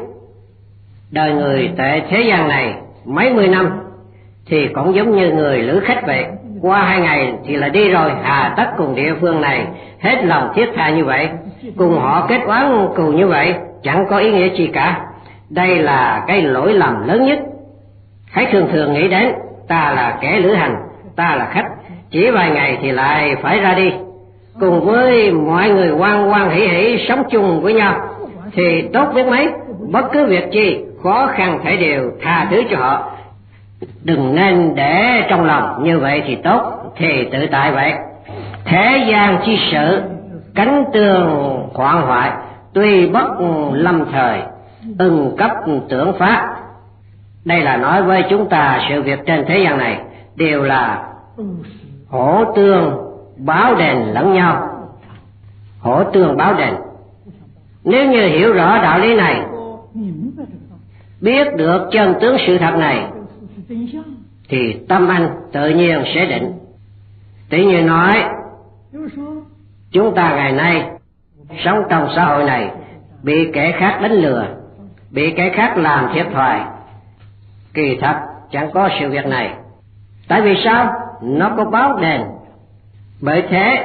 A: Đời người tại thế gian này mấy mươi năm thì cũng giống như người lữ khách vậy, qua 2 ngày thì là đi rồi, hà tất cùng địa phương này hết lòng thiết tha như vậy, cùng họ kết oán cừu như vậy, chẳng có ý nghĩa gì cả. Đây là cái lỗi lầm lớn nhất. Hãy thường thường nghĩ đến, ta là kẻ lữ hành, ta là khách, chỉ vài ngày thì lại phải ra đi, cùng với mọi người hoan hoan hỉ hỉ sống chung với nhau thì tốt biết mấy. Bất cứ việc chi khó khăn phải đều tha thứ cho họ, đừng nên để trong lòng, như vậy thì tốt, thì tự tại vậy. Thế gian chi sự, cánh tường hoạn hoại, tuy bất lâm thời, cấp tưởng pháp. Đây là nói với chúng ta sự việc trên thế gian này đều là hỗ tương báo đền lẫn nhau, hỗ tương báo đền. Nếu như hiểu rõ đạo lý này, biết được chân tướng sự thật này, thì tâm anh tự nhiên sẽ định. Tỷ như nói, chúng ta ngày nay sống trong xã hội này bị kẻ khác đánh lừa, bị kẻ khác làm thiệt thòi. Kỳ thật chẳng có sự việc này. Tại vì sao? Nó có báo đền. Bởi thế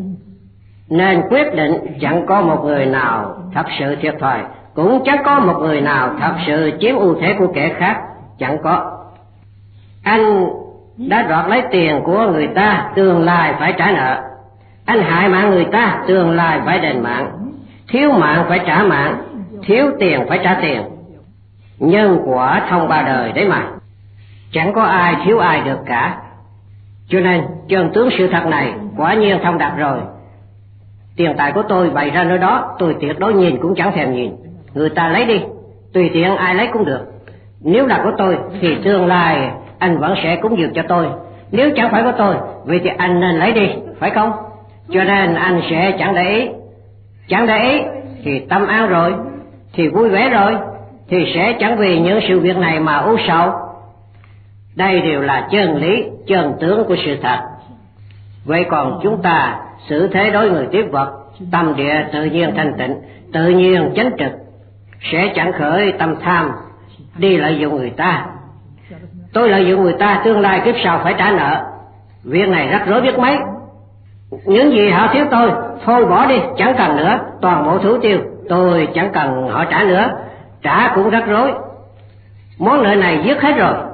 A: nên quyết định chẳng có một người nào thật sự thiệt thòi, cũng chẳng có một người nào thật sự chiếm ưu thế của kẻ khác. Chẳng có. Anh đã đoạt lấy tiền của người ta, tương lai phải trả nợ. Anh hại mạng người ta, tương lai phải đền mạng. Thiếu mạng phải trả mạng, thiếu tiền phải trả tiền. Nhân quả thông 3 đời đấy mà, chẳng có ai thiếu ai được cả. Cho nên chân tướng sự thật này quả nhiên thông đạt rồi. Tiền tài của tôi bày ra nơi đó, tôi tuyệt đối nhìn cũng chẳng thèm nhìn. Người ta lấy đi, tùy tiện ai lấy cũng được. Nếu là của tôi thì tương lai anh vẫn sẽ cúng dường cho tôi. Nếu chẳng phải của tôi, vậy thì anh nên lấy đi, phải không? Cho nên anh sẽ chẳng để ý. Chẳng để ý thì tâm an rồi, thì vui vẻ rồi, thì sẽ chẳng vì những sự việc này mà u sầu. Đây đều là chân lý, chân tướng của sự thật. Vậy còn chúng ta xử thế đối người tiếp vật, tâm địa tự nhiên thanh tịnh, tự nhiên chánh trực, sẽ chẳng khởi tâm tham đi lợi dụng người ta. Tôi lợi dụng người ta, tương lai kiếp sau phải trả nợ. Việc này rắc rối biết mấy. Những gì họ thiếu tôi, thôi bỏ đi, chẳng cần nữa, toàn bộ thủ tiêu, tôi chẳng cần họ trả nữa. Trả cũng rắc rối. Món nợ này dứt hết rồi,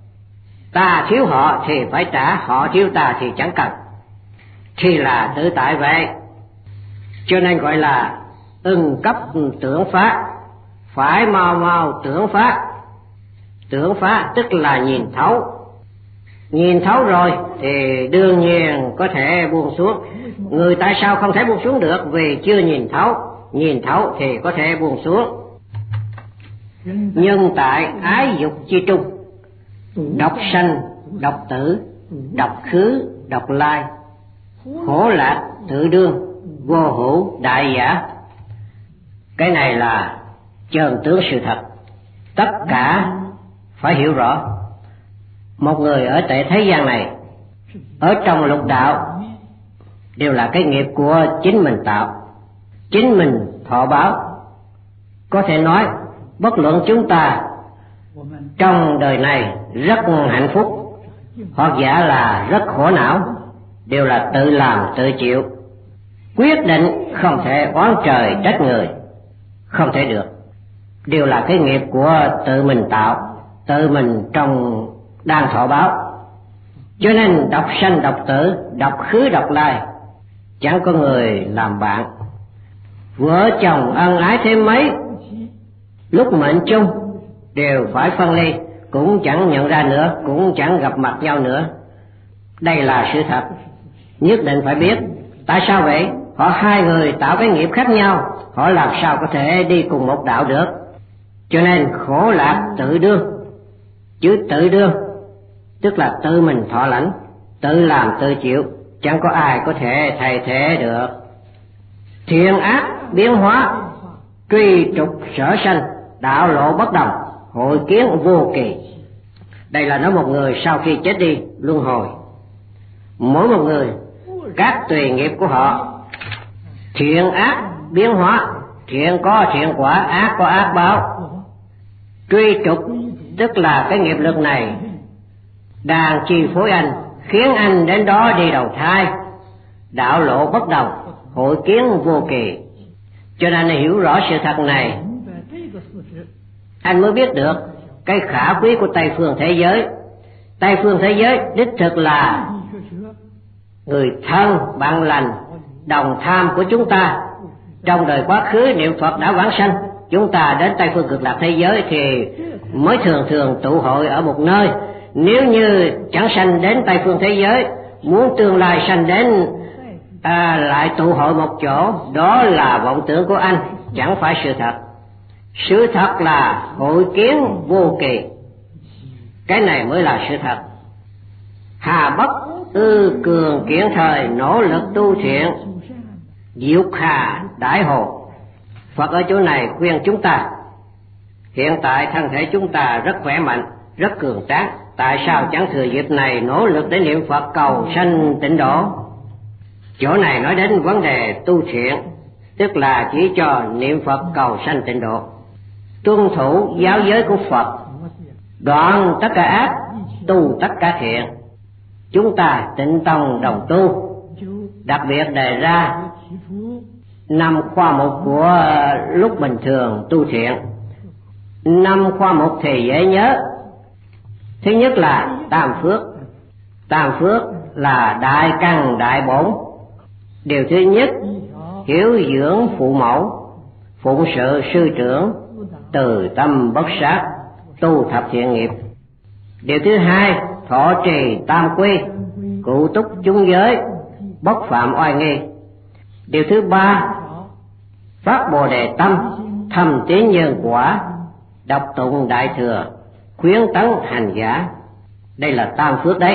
A: ta thiếu họ thì phải trả, họ thiếu ta thì chẳng cần, thì là tự tại vậy. Cho nên gọi là cấp tưởng phá, phải mau mau tưởng phá. Tưởng phá tức là nhìn thấu. Nhìn thấu rồi thì đương nhiên có thể buông xuống. Người tại sao không thể buông xuống được? Vì chưa nhìn thấu. Nhìn thấu thì có thể buông xuống. Nhưng tại ái dục chi trung, độc sanh, độc tử, độc khứ, độc lai, khổ lạc, tự đương, vô hữu, đại giả. Cái này là chân tướng sự thật. Tất cả phải hiểu rõ. Một người ở tại thế gian này, ở trong lục đạo, đều là cái nghiệp của chính mình tạo, chính mình thọ báo. Có thể nói bất luận chúng ta trong đời này rất hạnh phúc hoặc giả là rất khổ não, đều là tự làm tự chịu. Quyết định không thể oán trời trách người, không thể được. Đều là cái nghiệp của tự mình tạo, tự mình trong đang thọ báo. Cho nên độc sanh độc tử, độc khứ độc lai, chẳng có người làm bạn. Vợ chồng ân ái thế mấy, lúc mệnh chung đều phải phân ly, cũng chẳng nhận ra nữa, cũng chẳng gặp mặt nhau nữa. Đây là sự thật, nhất định phải biết. Tại sao vậy? Họ hai người tạo cái nghiệp khác nhau, họ làm sao có thể đi cùng một đạo được? Cho nên khổ lạc tự đương. Chứ tự đương tức là tự mình thọ lãnh, tự làm tự chịu, chẳng có ai có thể thay thế được. Thiện ác biến hóa, truy trục sở sanh, đạo lộ bất đồng, hội kiến vô kỳ. Đây là nói một người sau khi chết đi luân hồi. Mỗi một người các tùy nghiệp của họ, thiện ác biến hóa, thiện có thiện quả, ác có ác báo. Truy trục tức là cái nghiệp lực này đang chi phối anh, khiến anh đến đó đi đầu thai. Đạo lộ bất đồng, hội kiến vô kỳ. Cho nên hiểu rõ sự thật này, anh mới biết được cái khả quý của Tây phương thế giới. Tây phương thế giới đích thực là người thân bạn lành đồng tham của chúng ta. Trong đời quá khứ niệm Phật đã vãng sanh, chúng ta đến Tây phương cực lạc thế giới thì mới thường thường tụ hội ở một nơi. Nếu như chẳng sanh đến Tây phương thế giới, muốn tương lai sanh đến lại tụ hội một chỗ, đó là vọng tưởng của anh, chẳng phải sự thật. Sự thật là hội kiến vô kỳ. Cái này mới là sự thật. Hà bất ư cường kiện thời, nỗ lực tu thiện, diệu hà đại hồ. Phật ở chỗ này khuyên chúng ta, hiện tại thân thể chúng ta rất khỏe mạnh, rất cường tráng, tại sao chẳng thừa dịp này nỗ lực để niệm Phật cầu sanh tịnh độ? Chỗ này nói đến vấn đề tu thiện, tức là chỉ cho niệm Phật cầu sanh tịnh độ, tuân thủ giáo giới của Phật, đoạn tất cả ác, tu tất cả thiện. Chúng ta Tịnh Tông đồng tu, đặc biệt đề ra 5 khoa mục của lúc bình thường tu thiện. 5 khoa mục thì dễ nhớ. Thứ nhất là tam phước. Tam phước là đại căn đại bổn. Điều thứ nhất, hiếu dưỡng phụ mẫu, phụng sự sư trưởng, từ tâm bất sát, tu thập thiện nghiệp. Điều thứ hai, thọ trì tam quy, cụ túc chúng giới, bất phạm oai nghi. Điều thứ ba, phát bồ đề tâm, thầm tín nhân quả, đọc tụng đại thừa, khuyến tấn hành giả. Đây là tam phước đấy,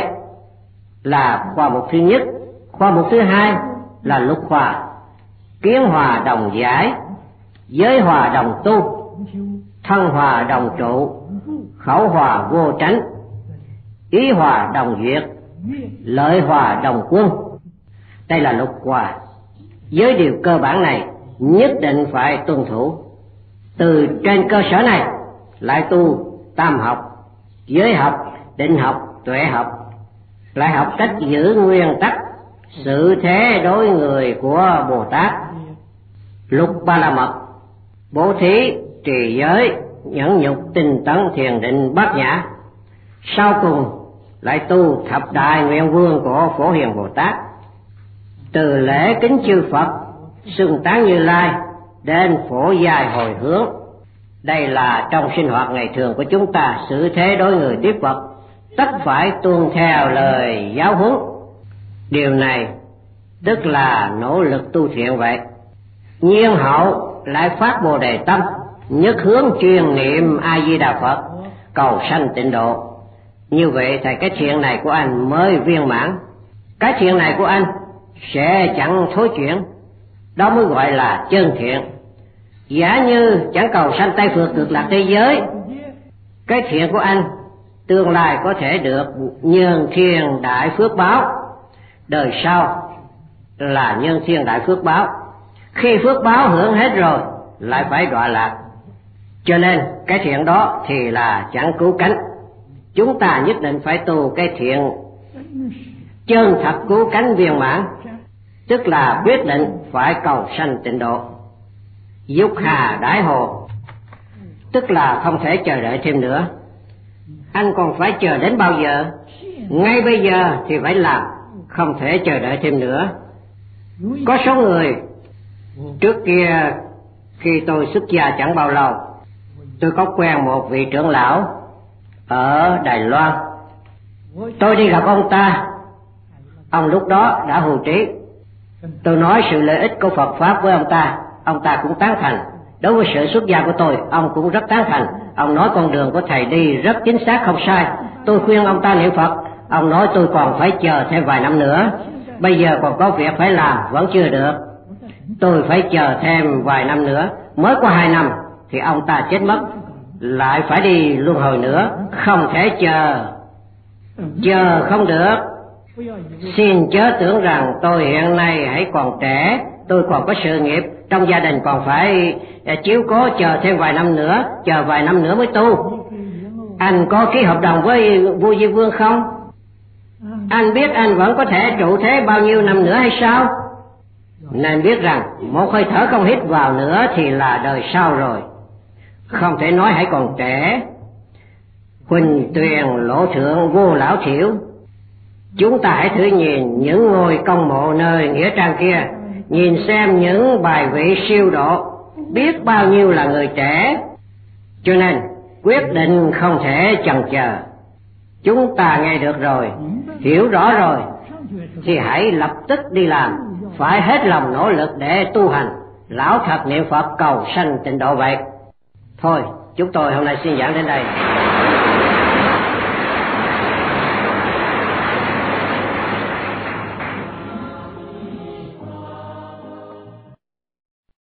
A: là khoa mục thứ nhất. Khoa mục thứ hai là lục hòa, kiến hòa đồng giải, giới hòa đồng tu, thân hòa đồng trụ, khẩu hòa vô tránh, ý hòa đồng duyệt, lợi hòa đồng quân. Đây là lục hòa. Với điều cơ bản này nhất định phải tuân thủ. Từ trên cơ sở này lại tu tam học, giới học, định học, tuệ học, lại học cách giữ nguyên tắc sự thế đối người của Bồ Tát. Lục ba la mật, bố thí, trì giới, nhẫn nhục, tinh tấn, thiền định, bát nhã. Sau cùng lại tu thập đại nguyện vương của Phổ Hiền Bồ Tát. Từ lễ kính chư Phật, xưng tán Như Lai đến phổ dài hồi hướng. Đây là trong sinh hoạt ngày thường của chúng ta, xử thế đối người tiếp Phật. tất phải tuân theo lời giáo huấn. Điều này tức là nỗ lực tu thiện vậy. Nhiên hậu lại phát Bồ Đề tâm, nhất hướng truyền niệm A Di Đà Phật, cầu sanh tịnh độ. Như vậy thì cái thiện này của anh mới viên mãn. Cái thiện này của anh sẽ chẳng thối chuyển, đó mới gọi là chân thiện. Giả như chẳng cầu sanh Tây Phước Cực Lạc thế giới, cái thiện của anh tương lai có thể được nhân thiên đại phước báo, đời sau là nhân thiên đại phước báo. Khi phước báo hưởng hết rồi lại phải đọa lạc, cho nên cái thiện đó thì là chẳng cứu cánh. Chúng ta nhất định phải tu cái thiện chân thật cứu cánh viên mãn, tức là quyết định phải cầu sanh tịnh độ. Dục hà đãi hồ, tức là không thể chờ đợi thêm nữa. Anh còn phải chờ đến bao giờ? Ngay bây giờ thì phải làm, không thể chờ đợi thêm nữa. Có số người trước kia khi tôi xuất gia chẳng bao lâu, tôi có quen một vị trưởng lão ở Đài Loan. Tôi đi gặp ông ta, ông lúc đó đã hưu trí. Tôi nói sự lợi ích của Phật Pháp với ông ta cũng tán thành. Đối với sự xuất gia của tôi, ông cũng rất tán thành. Ông nói con đường của thầy đi rất chính xác không sai. Tôi khuyên ông ta niệm Phật, ông nói tôi còn phải chờ thêm vài năm nữa. Bây giờ còn có việc phải làm, vẫn chưa được. Tôi phải chờ thêm vài năm nữa. Mới qua 2 năm thì ông ta chết mất, lại phải đi luân hồi nữa. Không thể chờ không được. Xin chớ tưởng rằng tôi hiện nay hãy còn trẻ, tôi còn có sự nghiệp, trong gia đình còn phải chiếu cố, chờ thêm vài năm nữa, chờ vài năm nữa mới tu. Anh có ký hợp đồng với vua Diêm Vương không? Anh biết anh vẫn có thể trụ thế bao nhiêu năm nữa hay sao? Nên biết rằng một hơi thở không hít vào nữa thì là đời sau rồi. Không thể nói hãy còn trẻ. Huỳnh tuyền lộ thượng vô lão thiểu. Chúng ta hãy thử nhìn những ngôi công mộ nơi nghĩa trang kia, nhìn xem những bài vị siêu độ, biết bao nhiêu là người trẻ. Cho nên quyết định không thể chần chờ. Chúng ta nghe được rồi, hiểu rõ rồi thì hãy lập tức đi làm, phải hết lòng nỗ lực để tu hành, lão thật niệm Phật cầu sanh tịnh độ vậy. Thôi, chúng tôi hôm nay xin giảng đến đây.